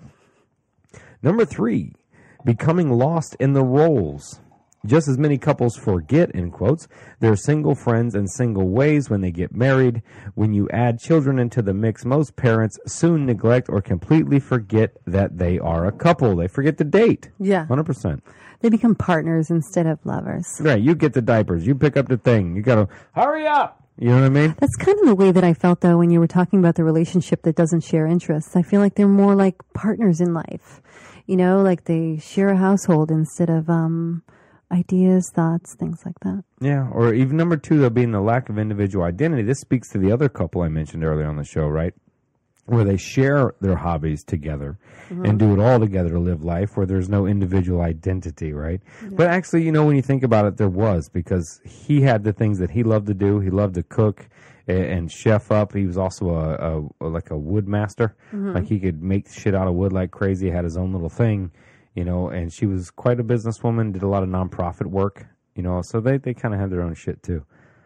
Number 3, becoming lost in the roles. Just as many couples forget, in quotes, their single friends and single ways when they get married. When you add children into the mix, most parents soon neglect or completely forget that they are a couple. They forget to date. Yeah. 100%. They become partners instead of lovers. Right. You get the diapers. You pick up the thing. You got to hurry up. You know what I mean? That's kind of the way that I felt, though, when you were talking about the relationship that doesn't share interests. I feel like they're more like partners in life. You know, like they share a household instead of ideas, thoughts, things like that. Yeah, or even number 2, though, being the lack of individual identity. This speaks to the other couple I mentioned earlier on the show, right? Where they share their hobbies together and do it all together to live life, where there's no individual identity, right? Yeah. But actually, you know, when you think about it, there was, because he had the things that he loved to do. He loved to cook and chef up. He was also like a wood master. Like he could make shit out of wood like crazy. He had his own little thing. You know, and she was quite a businesswoman, did a lot of nonprofit work, you know, so they kind of had their own shit too.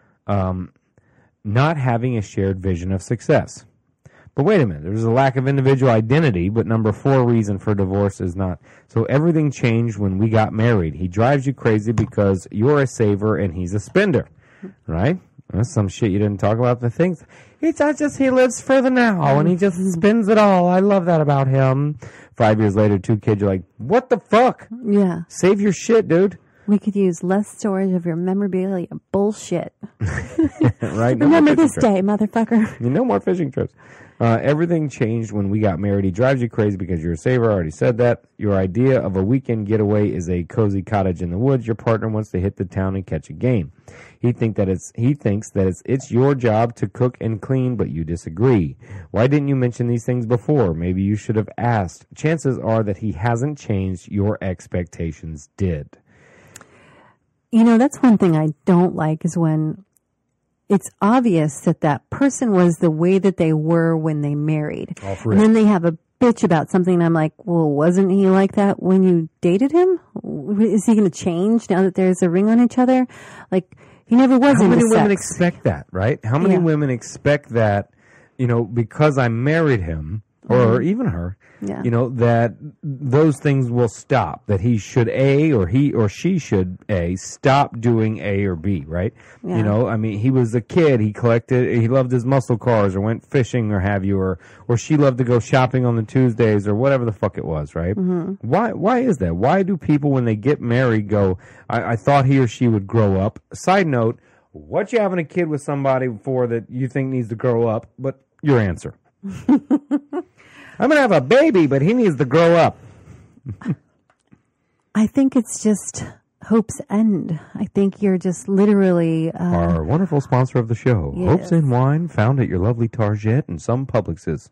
Not having a shared vision of success. But wait a minute, there's a lack of individual identity, but number 4 reason for divorce is not. So everything changed when we got married. He drives you crazy because you're a saver and he's a spender, right? That's some shit you didn't talk about. The things, it's not just he lives for the now and he just spends it all. I love that about him. 5 years later, 2 kids, you're like, what the fuck? Yeah. Save your shit, dude. We could use less storage of your memorabilia. Bullshit. Right? No Remember this day, motherfucker. No more fishing trips. Everything changed when we got married. He drives you crazy because you're a saver. I already said that. Your idea of a weekend getaway is a cozy cottage in the woods. Your partner wants to hit the town and catch a game. He thinks that it's your job to cook and clean, but you disagree. Why didn't you mention these things before? Maybe you should have asked. Chances are that he hasn't changed. Your expectations did. You know, that's one thing I don't like is when it's obvious that that person was the way that they were when they married. And then they have a bitch about something, and I'm like, well, wasn't he like that when you dated him? Is he going to change now that there's a ring on each other? Like, he never was into sex. How many women expect that, right? How many women expect that, you know, because I married him, or even her, you know, that those things will stop, that he should or he or she should stop doing A or B, right? Yeah. You know, I mean, he was a kid, he loved his muscle cars or went fishing or have you, or she loved to go shopping on the Tuesdays or whatever the fuck it was, right? Why is that? Why do people, when they get married, go, I thought he or she would grow up? Side note, what you having a kid with somebody for that you think needs to grow up? But your answer. I'm going to have a baby, but he needs to grow up. I think it's just Hope's End. I think you're just literally... Our wonderful sponsor of the show, yes. Hope's End Wine, found at your lovely Target and some Publixes.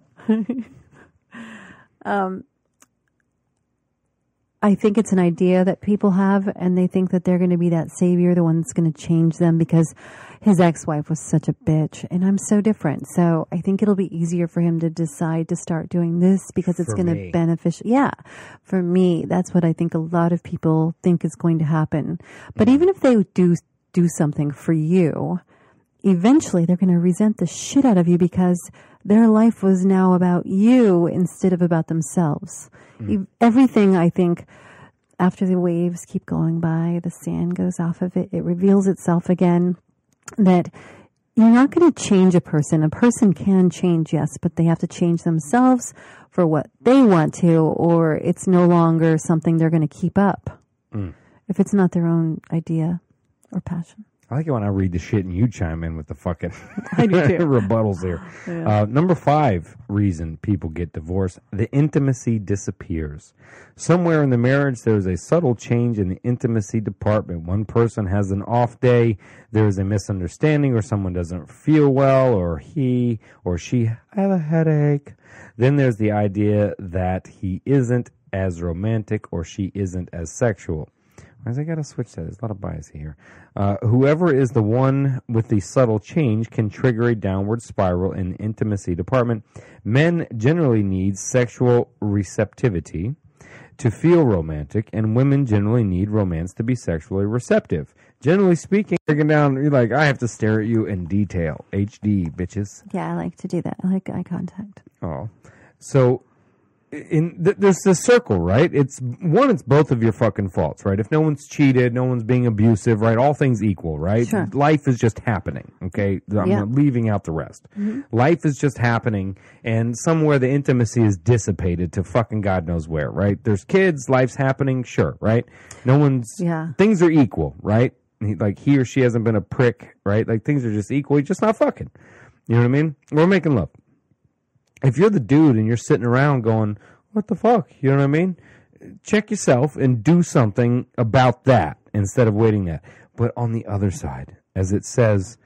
I think it's an idea that people have, and they think that they're going to be that savior, the one that's going to change them because his ex-wife was such a bitch, and I'm so different. So I think it'll be easier for him to decide to start doing this because it's going to benefit. Yeah, for me, that's what I think a lot of people think is going to happen. But even if they do something for you, eventually they're going to resent the shit out of you because their life was now about you instead of about themselves. Everything, I think, after the waves keep going by, the sand goes off of it, it reveals itself again, that you're not going to change a person. A person can change, yes, but they have to change themselves for what they want to, or it's no longer something they're going to keep up if it's not their own idea or passion. I like it when I read the shit and you chime in with the fucking I do too. rebuttals here. Yeah. Number 5 reason people get divorced, the intimacy disappears. Somewhere in the marriage, there's a subtle change in the intimacy department. One person has an off day, there's a misunderstanding, or someone doesn't feel well, or he or she have a headache. Then there's the idea that he isn't as romantic or she isn't as sexual. I got to switch that. There's a lot of bias here. Whoever is the one with the subtle change can trigger a downward spiral in the intimacy department. Men generally need sexual receptivity to feel romantic, and women generally need romance to be sexually receptive. Generally speaking, breaking down, you're like, I have to stare at you in detail. HD, bitches. Yeah, I like to do that. I like eye contact. Oh. So there's this circle, right? It's both of your fucking faults, right? If no one's cheated, no one's being abusive, right? All things equal, right? Sure. Life is just happening, okay? I'm leaving out the rest. Life is just happening, and somewhere the intimacy is dissipated to fucking God knows where, right? There's kids, life's happening, sure, right? No one's, things are equal, right? Like he or she hasn't been a prick, right? Like things are just equal, just not fucking. You know what I mean? We're making love. If you're the dude and you're sitting around going, what the fuck? You know what I mean? Check yourself and do something about that instead of waiting that. But on the other side, as it says,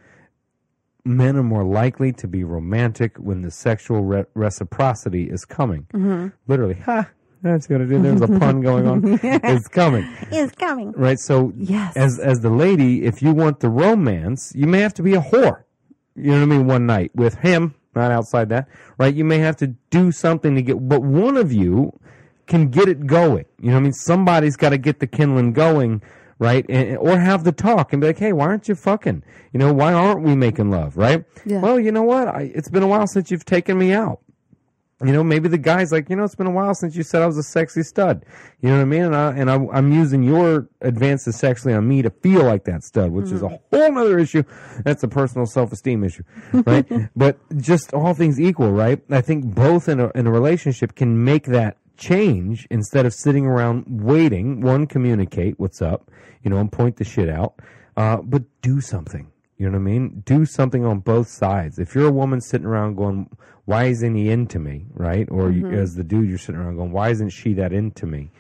men are more likely to be romantic when the sexual reciprocity is coming. Literally, that's what it is. There's a pun going on. It's coming. It's coming. Right? So yes. as the lady, if you want the romance, you may have to be a whore. You know what I mean? One night with him. Not outside that, right? You may have to do something to get, but one of you can get it going. You know what I mean? Somebody's got to get the kindling going, right? Or have the talk and be like, hey, why aren't you fucking? You know, why aren't we making love, right? Yeah. Well, you know what? It's been a while since you've taken me out. You know, maybe the guy's like, you know, it's been a while since you said I was a sexy stud. You know what I mean? And I'm using your advances sexually on me to feel like that stud, which is a whole other issue. That's a personal self-esteem issue, right? But just all things equal, right? I think both in a relationship can make that change instead of sitting around waiting. One, communicate what's up, you know, and point the shit out. But do something. You know what I mean? Do something on both sides. If you're a woman sitting around going, why isn't he into me, right? Or you, as the dude, you're sitting around going, why isn't she that into me?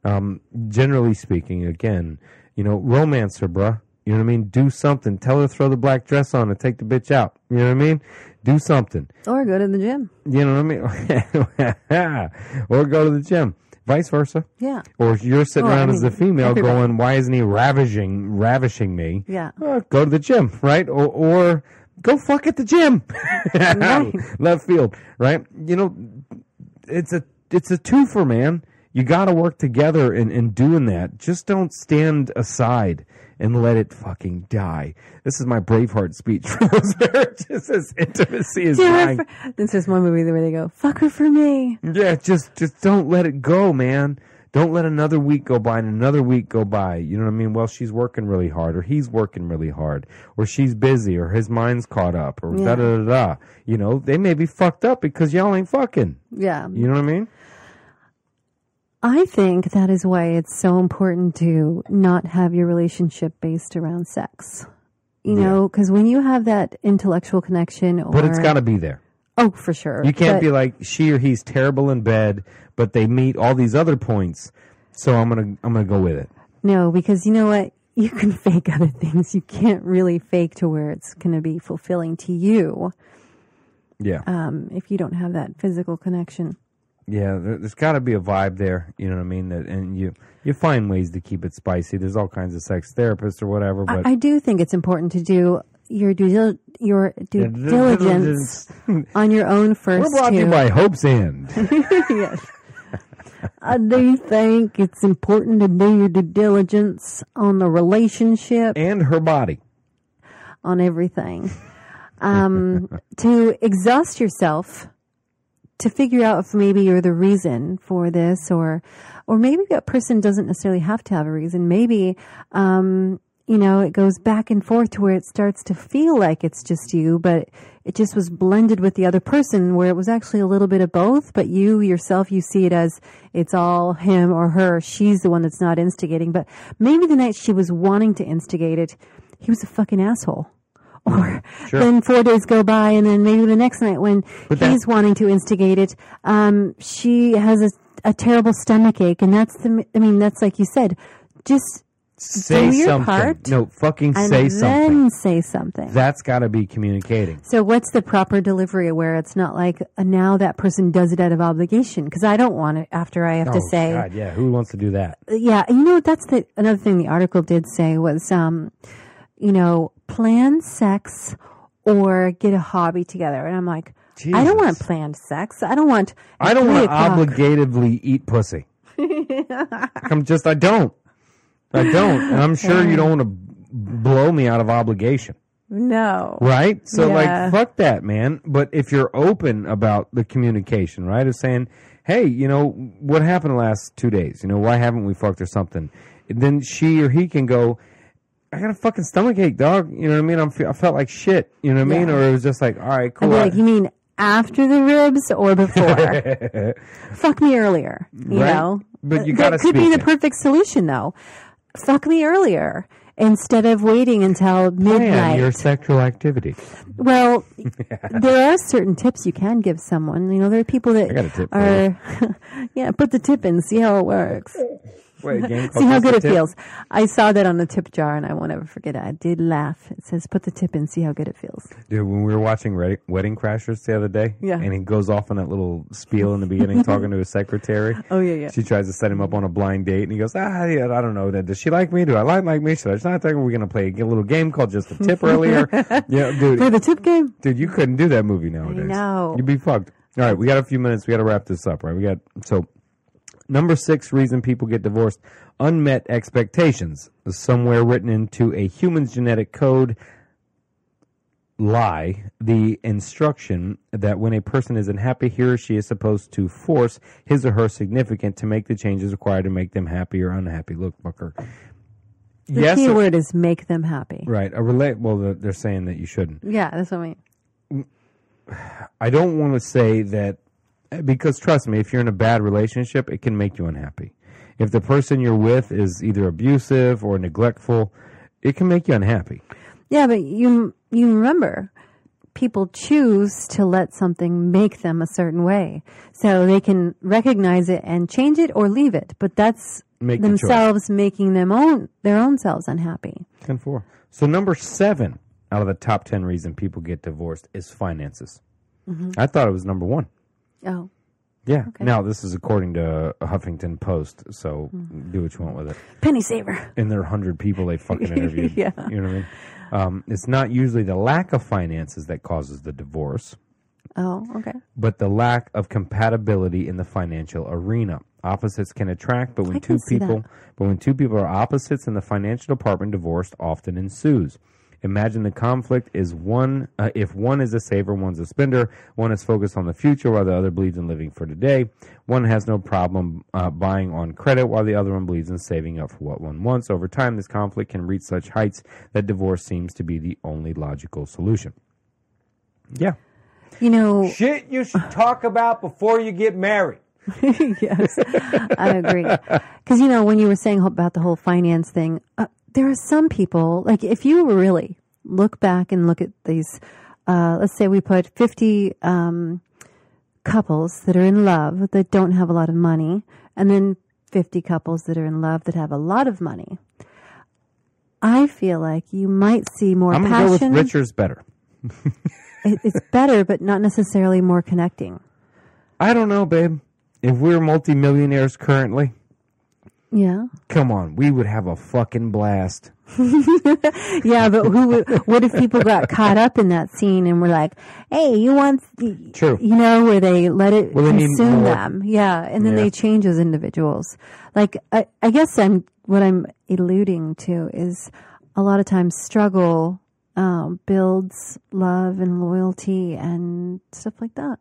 Generally speaking, again, you know, romance her, bruh. You know what I mean? Do something. Tell her to throw the black dress on and take the bitch out. You know what I mean? Do something. Or go to the gym. You know what I mean? Or go to the gym. Vice versa. Yeah. Or if you're sitting around as a female everybody. going, why isn't he ravishing me? Yeah. Go to the gym, right? Or go fuck at the gym. Right. Left field, right? You know, it's a twofer, man. You got to work together in doing that. Just don't stand aside and let it fucking die. This is my Braveheart speech for those marriages. This intimacy is dying. This is one movie where they go, fuck her for me. Yeah, just don't let it go, man. Don't let another week go by and another week go by. You know what I mean? Well, she's working really hard, or he's working really hard, or she's busy, or his mind's caught up, or da-da-da-da. You know, they may be fucked up because y'all ain't fucking. Yeah. You know what I mean? I think that is why it's so important to not have your relationship based around sex. You know, because when you have that intellectual connection, But it's got to be there. Oh, for sure. You can't be like, she or he's terrible in bed, but they meet all these other points, so I'm gonna go with it. No, because you know what? You can fake other things. You can't really fake to where it's going to be fulfilling to you. Yeah. If you don't have that physical connection. Yeah, there's got to be a vibe there, you know what I mean? And you find ways to keep it spicy. There's all kinds of sex therapists or whatever. But I do think it's important to do your due diligence on your own first. We're brought to you by Hope's End. Yes. I do think it's important to do your due diligence on the relationship. And her body. On everything. to exhaust yourself to figure out if maybe you're the reason for this, or maybe that person doesn't necessarily have to have a reason. Maybe, it goes back and forth to where it starts to feel like it's just you, but it just was blended with the other person where it was actually a little bit of both, but you yourself, you see it as it's all him or her. She's the one that's not instigating, but maybe the night she was wanting to instigate it, he was a fucking asshole. Or then 4 days go by, and then maybe the next night when he's wanting to instigate it, she has a terrible stomach ache, and that's like you said, just say do your something. part. No, fucking and say then something. say something. That's got to be communicating. So what's the proper delivery where it's not like now that person does it out of obligation? Because I don't want it after I have to say. God, yeah, who wants to do that? Yeah, that's another thing the article did say was, plan sex or get a hobby together. And I'm like, I don't want planned sex. I don't want to obligatively eat pussy. I don't. And I'm sure you don't want to blow me out of obligation. No. Right? So fuck that, man. But if you're open about the communication, right, of saying, hey, what happened the last 2 days? Why haven't we fucked or something? And then she or he can go, I got a fucking stomachache, dog. You know what I mean? I felt like shit. You know what I mean? Or it was just like, all right, cool. I'd be like, you mean after the ribs or before? Fuck me earlier. You know? But you got to That could be the perfect solution, though. Fuck me earlier instead of waiting until midnight. Plan your sexual activity. Well, there are certain tips you can give someone. There are people that I got a tip for yeah, put the tip in, see how it works. Wait, again, see how good it feels. I saw that on the tip jar, and I won't ever forget it. I did laugh. It says, put the tip in, see how good it feels. Dude, when we were watching Wedding Crashers the other day, and he goes off on that little spiel in the beginning talking to his secretary. Oh, yeah. She tries to set him up on a blind date, and he goes, I don't know. Does she like me? Do I like me? Should I just not think we're going to play a little game called Just a Tip earlier? Dude. Play the tip game? Dude, you couldn't do that movie nowadays. I know. You'd be fucked. All right, we got a few minutes. We got to wrap this up, right? Number 6 reason people get divorced, unmet expectations. Somewhere written into a human's genetic code lie the instruction that when a person is unhappy, he or she is supposed to force his or her significant to make the changes required to make them happy or unhappy. Look, Booker. The key word is make them happy. Right. They're saying that you shouldn't. Yeah, that's what I mean. I don't want to say that, because trust me, if you're in a bad relationship, it can make you unhappy. If the person you're with is either abusive or neglectful, it can make you unhappy. Yeah, but you remember, people choose to let something make them a certain way. So they can recognize it and change it or leave it. But that's themselves making their own selves unhappy. 10-4. So number 7 out of the top 10 reasons people get divorced is finances. Mm-hmm. I thought it was number 1. Oh. Yeah. Okay. Now, this is according to Huffington Post, so do what you want with it. Penny saver. And there are 100 people they fucking interviewed. Yeah. You know what I mean? It's not usually the lack of finances that causes the divorce. Oh, okay. But the lack of compatibility in the financial arena. Opposites can attract, but when two people are opposites in the financial department, divorce often ensues. Imagine the conflict is if one is a saver, one's a spender. One is focused on the future while the other believes in living for today. One has no problem buying on credit while the other one believes in saving up for what one wants. Over time, this conflict can reach such heights that divorce seems to be the only logical solution. Yeah. Shit you should talk about before you get married. Yes, I agree. Because, when you were saying about the whole finance thing, there are some people, like if you really look back and look at these, let's say we put 50 couples that are in love that don't have a lot of money, and then 50 couples that are in love that have a lot of money. I feel like you might see more passion. I'm going to go with richer's better. It's better, but not necessarily more connecting. I don't know, babe. If we're multimillionaires currently, yeah, come on, we would have a fucking blast. Yeah, but what if people got caught up in that scene and were like, hey, you want, true, where they let it consume them. Yeah, and then they change as individuals. Like, I guess what I'm alluding to is a lot of times struggle builds love and loyalty and stuff like that.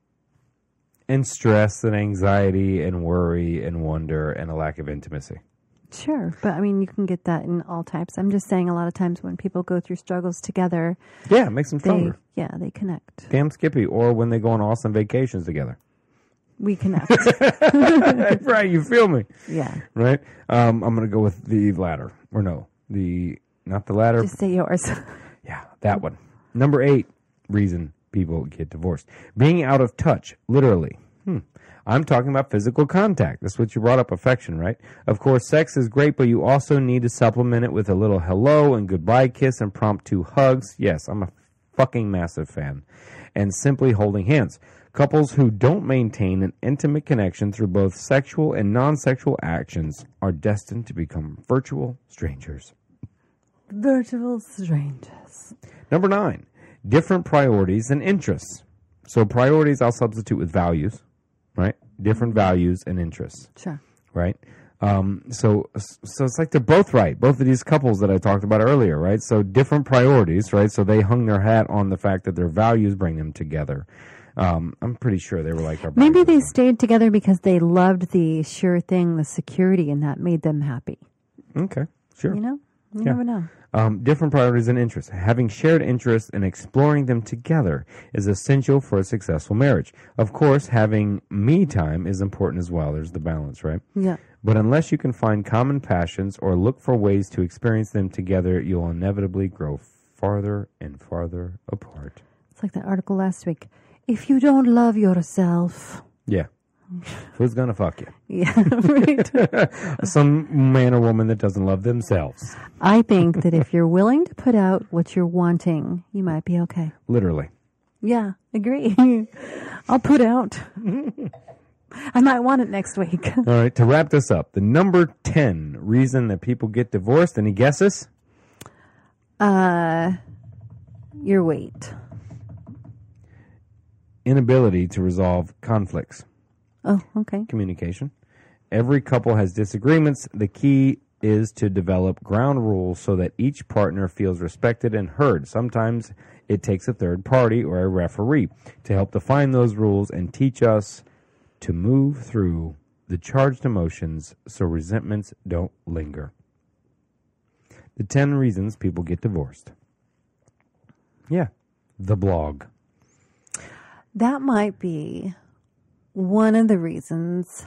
And stress and anxiety and worry and wonder and a lack of intimacy. Sure, but I mean, you can get that in all types. I'm just saying a lot of times when people go through struggles together, Yeah, it makes them stronger. they connect. Damn Skippy. Or when they go on awesome vacations together. We connect. Right, you feel me? Yeah. Right? I'm going to go with the latter. Or no, not the latter. Just say yours. Yeah, that one. Number 8 reason people get divorced. Being out of touch, literally. I'm talking about physical contact. That's what you brought up, affection, right? Of course, sex is great, but you also need to supplement it with a little hello and goodbye kiss, impromptu hugs. Yes, I'm a fucking massive fan. And simply holding hands. Couples who don't maintain an intimate connection through both sexual and non-sexual actions are destined to become virtual strangers. Virtual strangers. Number 9, different priorities and interests. So priorities I'll substitute with values, right? Different values and interests, Sure. right? So it's like they're both right. Both of these couples that I talked about earlier, right? So different priorities, right? So they hung their hat on the fact that their values bring them together. I'm pretty sure they were like our Maybe they values. stayed together because they loved the sure thing, the security, and that made them happy. Okay, sure. You know? You never know. Different priorities and interests. Having shared interests and exploring them together is essential for a successful marriage. Of course, having me time is important as well. There's the balance, right? Yeah. But unless you can find common passions or look for ways to experience them together, you'll inevitably grow farther and farther apart. It's like that article last week. If you don't love yourself. Yeah. Who's going to fuck you? Yeah, right. Some man or woman that doesn't love themselves. I think that if you're willing to put out what you're wanting, you might be okay. Literally. Yeah, agree. I'll put out. I might want it next week. All right, to wrap this up, the number 10 reason that people get divorced, any guesses? Your weight. Inability to resolve conflicts. Oh, okay. Communication. Every couple has disagreements. The key is to develop ground rules so that each partner feels respected and heard. Sometimes it takes a third party or a referee to help define those rules and teach us to move through the charged emotions so resentments don't linger. The 10 reasons people get divorced. Yeah, the blog. That might be one of the reasons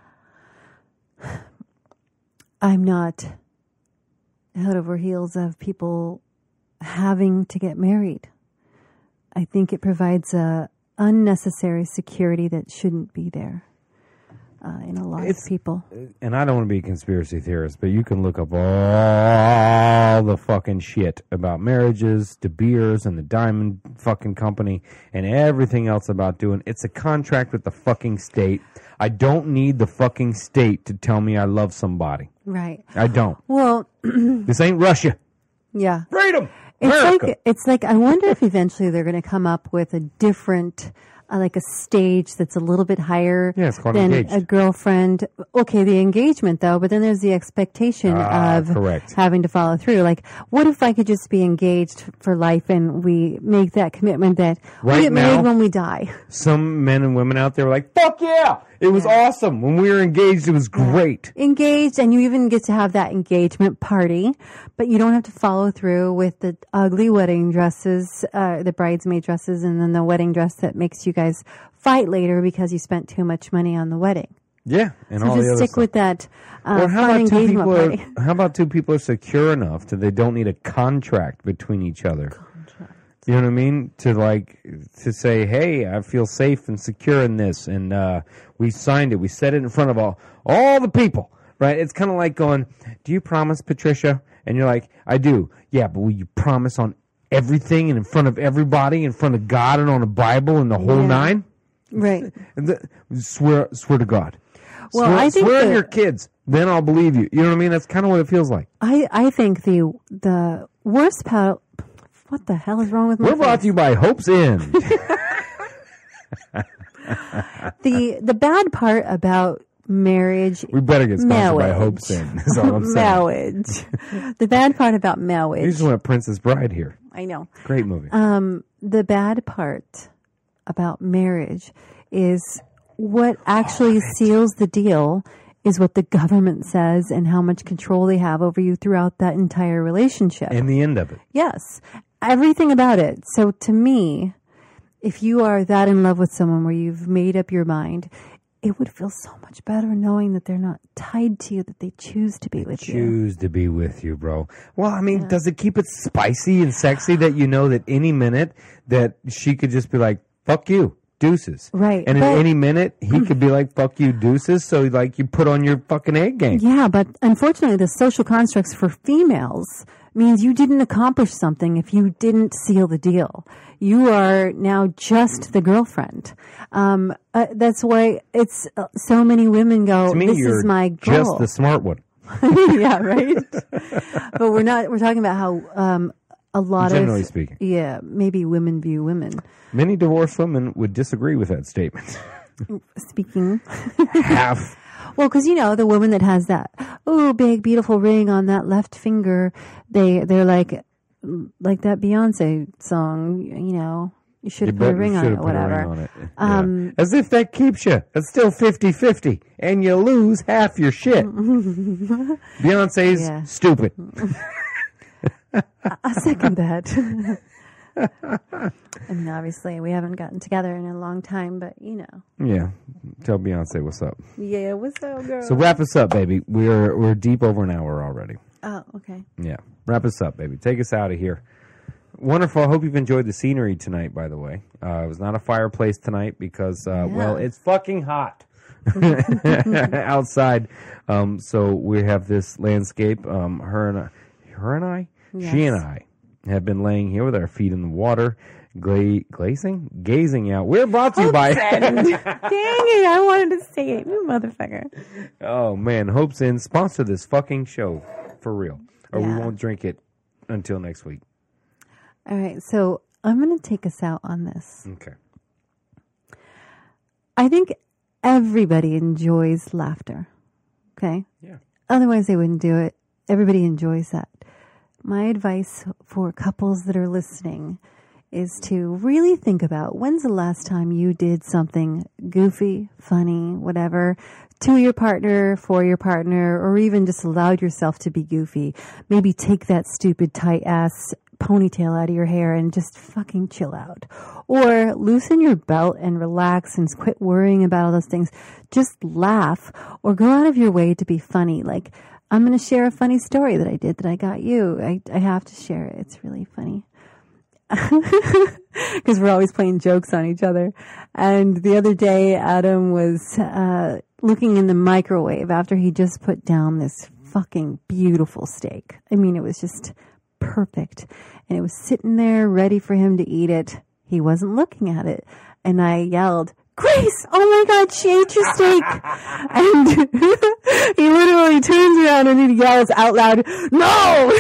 I'm not head over heels of people having to get married. I think it provides a unnecessary security that shouldn't be there in a lot of people. And I don't want to be a conspiracy theorist, but you can look up all the fucking shit about marriages, De Beers and the Diamond fucking Company and everything else about doing. It's a contract with the fucking state. I don't need the fucking state to tell me I love somebody. Right. I don't. Well, This ain't Russia. yeah. Freedom! America! It's like I wonder if eventually they're going to come up with a different, like a stage that's a little bit higher Yeah, it's called than engaged. a girlfriend. Okay, the engagement though, but then there's the expectation of correct. having to follow through. Like, what if I could just be engaged for life and we make that commitment that Right we get married now- when we die? Some men and women out there were like, fuck yeah! It was awesome. When we were engaged, it was great. Engaged, and you even get to have that engagement party, but you don't have to follow through with the ugly wedding dresses, the bridesmaid dresses, and then the wedding dress that makes you guys fight later because you spent too much money on the wedding. Yeah, and So all the just other stick stuff. with that Or how fun about two engagement people? party. How about two people are secure enough that they don't need a contract between each other? You know what I mean? To say, hey, I feel safe and secure in this, and we signed it. We said it in front of all the people, right? It's kind of like going, do you promise, Patricia? And you're like, I do. Yeah, but will you promise on everything and in front of everybody, in front of God and on the Bible and the whole Yeah. nine? Right. Swear to God. Well, swear, I think swear on that- your kids, then I'll believe you. You know what I mean? That's kind of what it feels like. I think the worst part. What the hell is wrong with my We're brought face? to you by Hope's End. The bad part about marriage. We better get sponsored by Marriage. Hope's End. That's all I'm saying. Marriage. The bad part about You marriage. just went Princess Bride here. I know. Great movie. The bad part about marriage is what actually seals the deal is what the government says and how much control they have over you throughout that entire relationship. And the end of it. Yes. Everything about it. So to me, if you are that in love with someone where you've made up your mind, it would feel so much better knowing that they're not tied to you, that they choose to be with you. Choose to be with you, bro. Well, I mean, does it keep it spicy and sexy that you know that any minute that she could just be like, fuck you, deuces. Right. And at any minute, he could be like, fuck you, deuces. So, like, you put on your fucking A game. Yeah, but unfortunately, the social constructs for females means you didn't accomplish something if you didn't seal the deal. You are now just the girlfriend. That's why it's so many women go, To me, this you're is my goal. just the smart one. Yeah, right? But we're talking about how a lot Generally of, speaking. yeah, maybe women view women. Many divorced women would disagree with that statement. Speaking. Half. Well, because, the woman that has that, big, beautiful ring on that left finger, they're like that Beyonce song, you should have put a ring on it, whatever. Yeah. As if that keeps you. It's still 50-50, and you lose half your shit. Beyonce's stupid. I second that. And obviously, we haven't gotten together in a long time, but Yeah. Tell Beyonce what's up. Yeah, what's up, girl? So wrap us up, baby. We're deep over an hour already. Oh, okay. Yeah. Wrap us up, baby. Take us out of here. Wonderful. I hope you've enjoyed the scenery tonight, by the way. It was not a fireplace tonight because, well, it's fucking hot outside. So we have this landscape. She and I have been laying here with our feet in the water, gazing out. We're brought to you by... Dang it, I wanted to say it, you motherfucker. Oh, man. Hope's Inn, sponsor this fucking show. For real. Or we won't drink it until next week. All right, so I'm going to take us out on this. Okay. I think everybody enjoys laughter, okay? Yeah. Otherwise, they wouldn't do it. Everybody enjoys that. My advice for couples that are listening is to really think about when's the last time you did something goofy, funny, whatever, to your partner, for your partner, or even just allowed yourself to be goofy. Maybe take that stupid tight-ass ponytail out of your hair and just fucking chill out. Or loosen your belt and relax and quit worrying about all those things. Just laugh or go out of your way to be funny. Like, I'm going to share a funny story that I did that I got you. I have to share it. It's really funny. Because we're always playing jokes on each other. And the other day, Adam was looking in the microwave after he just put down this fucking beautiful steak. I mean, it was just perfect. And it was sitting there ready for him to eat it. He wasn't looking at it. And I yelled, Grace, oh my God, she ate your steak. And he literally turns around and he yells out loud, no!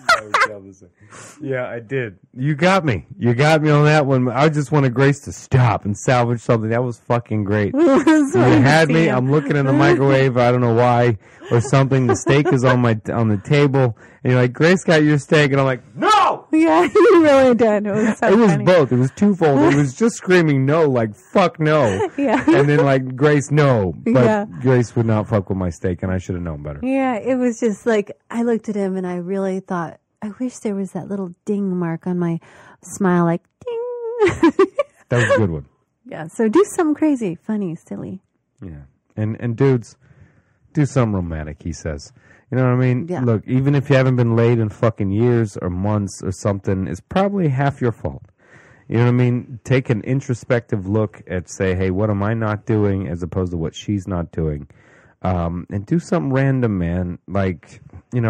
Yeah, I did. You got me. You got me on that one. I just wanted Grace to stop and salvage something. That was fucking great. You had me. I'm looking in the microwave. I don't know why or something. The steak is on the table. And you're like, Grace got your steak. And I'm like, no! Yeah, you really did. It was so It was funny. both. It was twofold. It was just screaming no, like, fuck no. Yeah. And then, like, Grace, no. But Yeah. Grace would not fuck with my steak, and I should have known better. Yeah, it was just like, I looked at him and I really thought, I wish there was that little ding mark on my smile, like, ding. That was a good one. Yeah, so do something crazy, funny, silly. Yeah. And dudes, do something romantic, he says. You know what I mean? Yeah. Look, even if you haven't been laid in fucking years or months or something, it's probably half your fault. You know what I mean? Take an introspective look at, say, hey, what am I not doing as opposed to what she's not doing? And do something random, man. Like,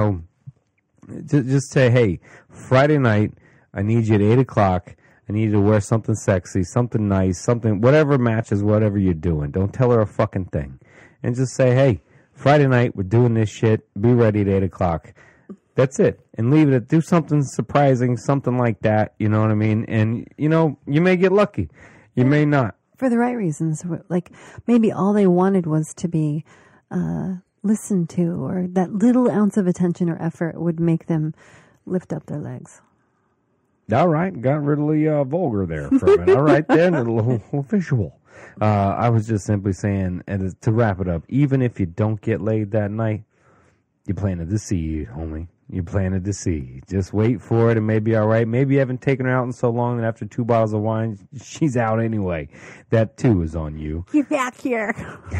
just say, hey, Friday night, I need you at 8 o'clock. I need you to wear something sexy, something nice, something, whatever matches whatever you're doing. Don't tell her a fucking thing. And just say, hey, Friday night, we're doing this shit. Be ready at 8 o'clock. That's it. And leave it at, do something surprising, something like that. You know what I mean? And, you may get lucky. You may not. For the right reasons. Like, maybe all they wanted was to be listened to, or that little ounce of attention or effort would make them lift up their legs. All right, got really vulgar there for a minute. All right, then, a little visual. I was just simply saying, and to wrap it up, even if you don't get laid that night, you planted the seed, homie. You planted the seed. Just wait for it and maybe all right. Maybe you haven't taken her out in so long that after 2 bottles of wine, she's out anyway. That too is on you. Get back here.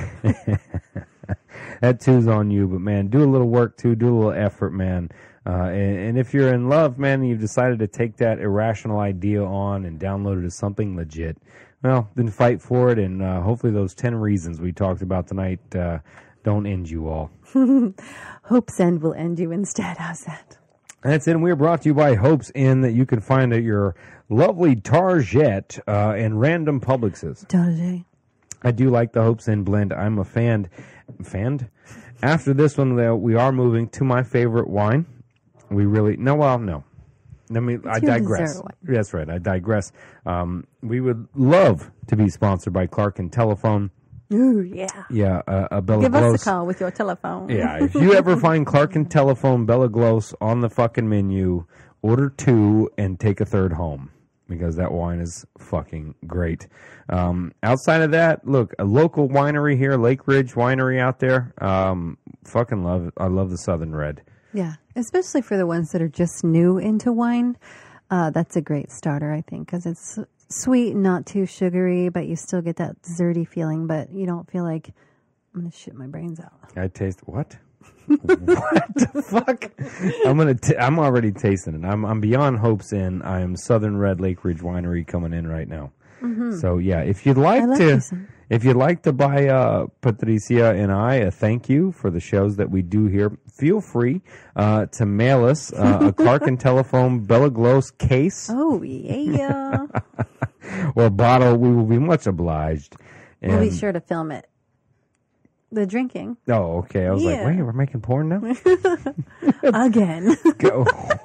That too's on you. But, man, do a little work, too. Do a little effort, man. And if you're in love, man, and you've decided to take that irrational idea on and download it as something legit, well, then fight for it. And hopefully those 10 reasons we talked about tonight don't end you all. Hope's End will end you instead. How's that? That's it. And we're brought to you by Hope's Inn that you can find at your lovely Target and random Publixes. Target. I do like the Hope's Inn blend. I'm a fan. After this one, though, we are moving to my favorite wine. We really no. I digress. That's right. I digress. We would love to be sponsored by Clark and Telephone. Ooh, yeah. Yeah, Bella Give Glos. us a call with your telephone. Yeah, if you ever find Clark and Telephone Bella Glos on the fucking menu, order 2 and take a 3rd home because that wine is fucking great. Outside of that, look, a local winery here, Lake Ridge Winery out there. Fucking love it. I love the Southern Red. Yeah, especially for the ones that are just new into wine. That's a great starter, I think, because it's sweet and not too sugary, but you still get that desserty feeling, but you don't feel like I'm going to shit my brains out. I taste what? What the fuck? I'm already tasting it. I'm beyond Hope's Inn. I am Southern Red Lake Ridge Winery coming in right now. Mm-hmm. So yeah, if you'd like to buy Patricia and I a thank you for the shows that we do here, feel free to mail us a Clark and Telephone Bella Glos case. Oh yeah. Or bottle. We will be much obliged. And we'll be sure to film it. The drinking. Oh, okay. I was like, wait, we're making porn now? Again. Go.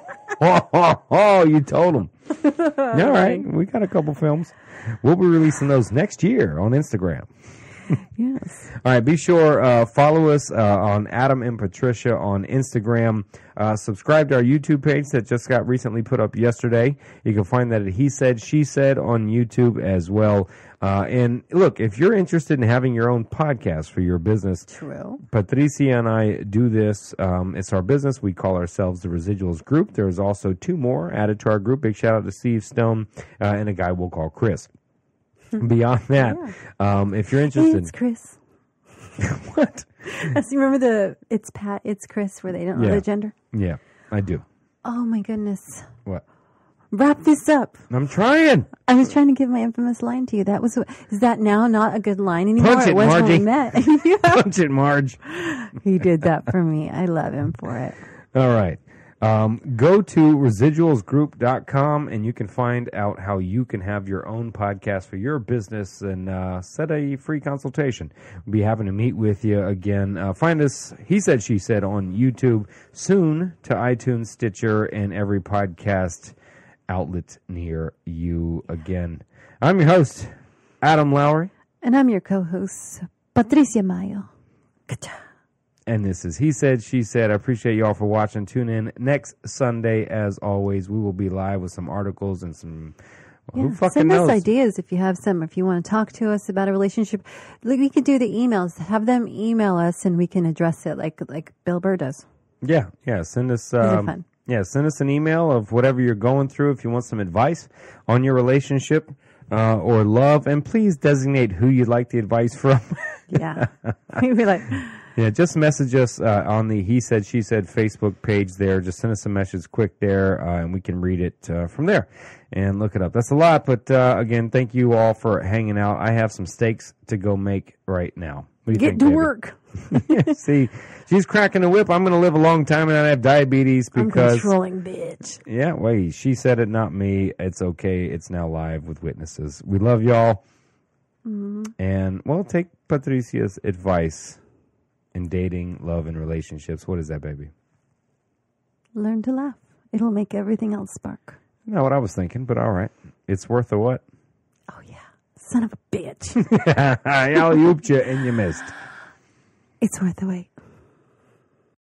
Oh, you told them. All right. We got a couple films. We'll be releasing those next year on Instagram. Yes. All right. Be sure follow us on Adam and Patricia on Instagram. Subscribe to our YouTube page that just got recently put up yesterday. You can find that at He Said, She Said on YouTube as well. And look, if you're interested in having your own podcast for your business, true. Patricia and I do this. It's our business. We call ourselves the Residuals Group. There's also 2 more added to our group. Big shout out to Steve Stone and a guy we'll call Chris. Beyond that, if you're interested, it's Chris. What? You remember it's Pat, it's Chris, where they don't know the gender? Yeah, I do. Oh my goodness. What? Wrap this up. I'm trying. I was trying to give my infamous line to you. Is that now not a good line anymore? Punch it, was Margie. when we met. Punch it, Marge. He did that for me. I love him for it. All right. Go to residualsgroup.com and you can find out how you can have your own podcast for your business and set a free consultation. We'll be having to meet with you again. Find us, He Said, She Said, on YouTube, soon to iTunes, Stitcher, and every podcast outlet near you again. I'm your host, Adam Lowry. And I'm your co-host, Patricia Mayo. Ka-cha. And this is He Said, She Said. I appreciate you all for watching. Tune in next Sunday. As always, we will be live with some articles and some... Who fucking send knows? us ideas if you have some. If you want to talk to us about a relationship, we could do the emails. Have them email us and we can address it like Bill Burr does. Yeah. Send us... These are fun. Yeah, send us an email of whatever you're going through. If you want some advice on your relationship or love, and please designate who you'd like the advice from. Yeah. We'd be like... Yeah, just message us on the He Said, She Said Facebook page there. Just send us a message quick there, and we can read it from there and look it up. That's a lot, but again, thank you all for hanging out. I have some steaks to go make right now. What do you Get think, to baby? work. See, she's cracking the whip. I'm going to live a long time and not have diabetes because... I'm controlling bitch. Yeah, wait, she said it, not me. It's okay. It's now live with witnesses. We love y'all. Mm-hmm. And, well, take Patricia's advice in dating, love, and relationships. What is that, baby? Learn to laugh. It'll make everything else spark. Not what I was thinking, but all right. It's worth a what? Oh, yeah. Son of a bitch. I alley-ooped you and you missed. It's worth the wait.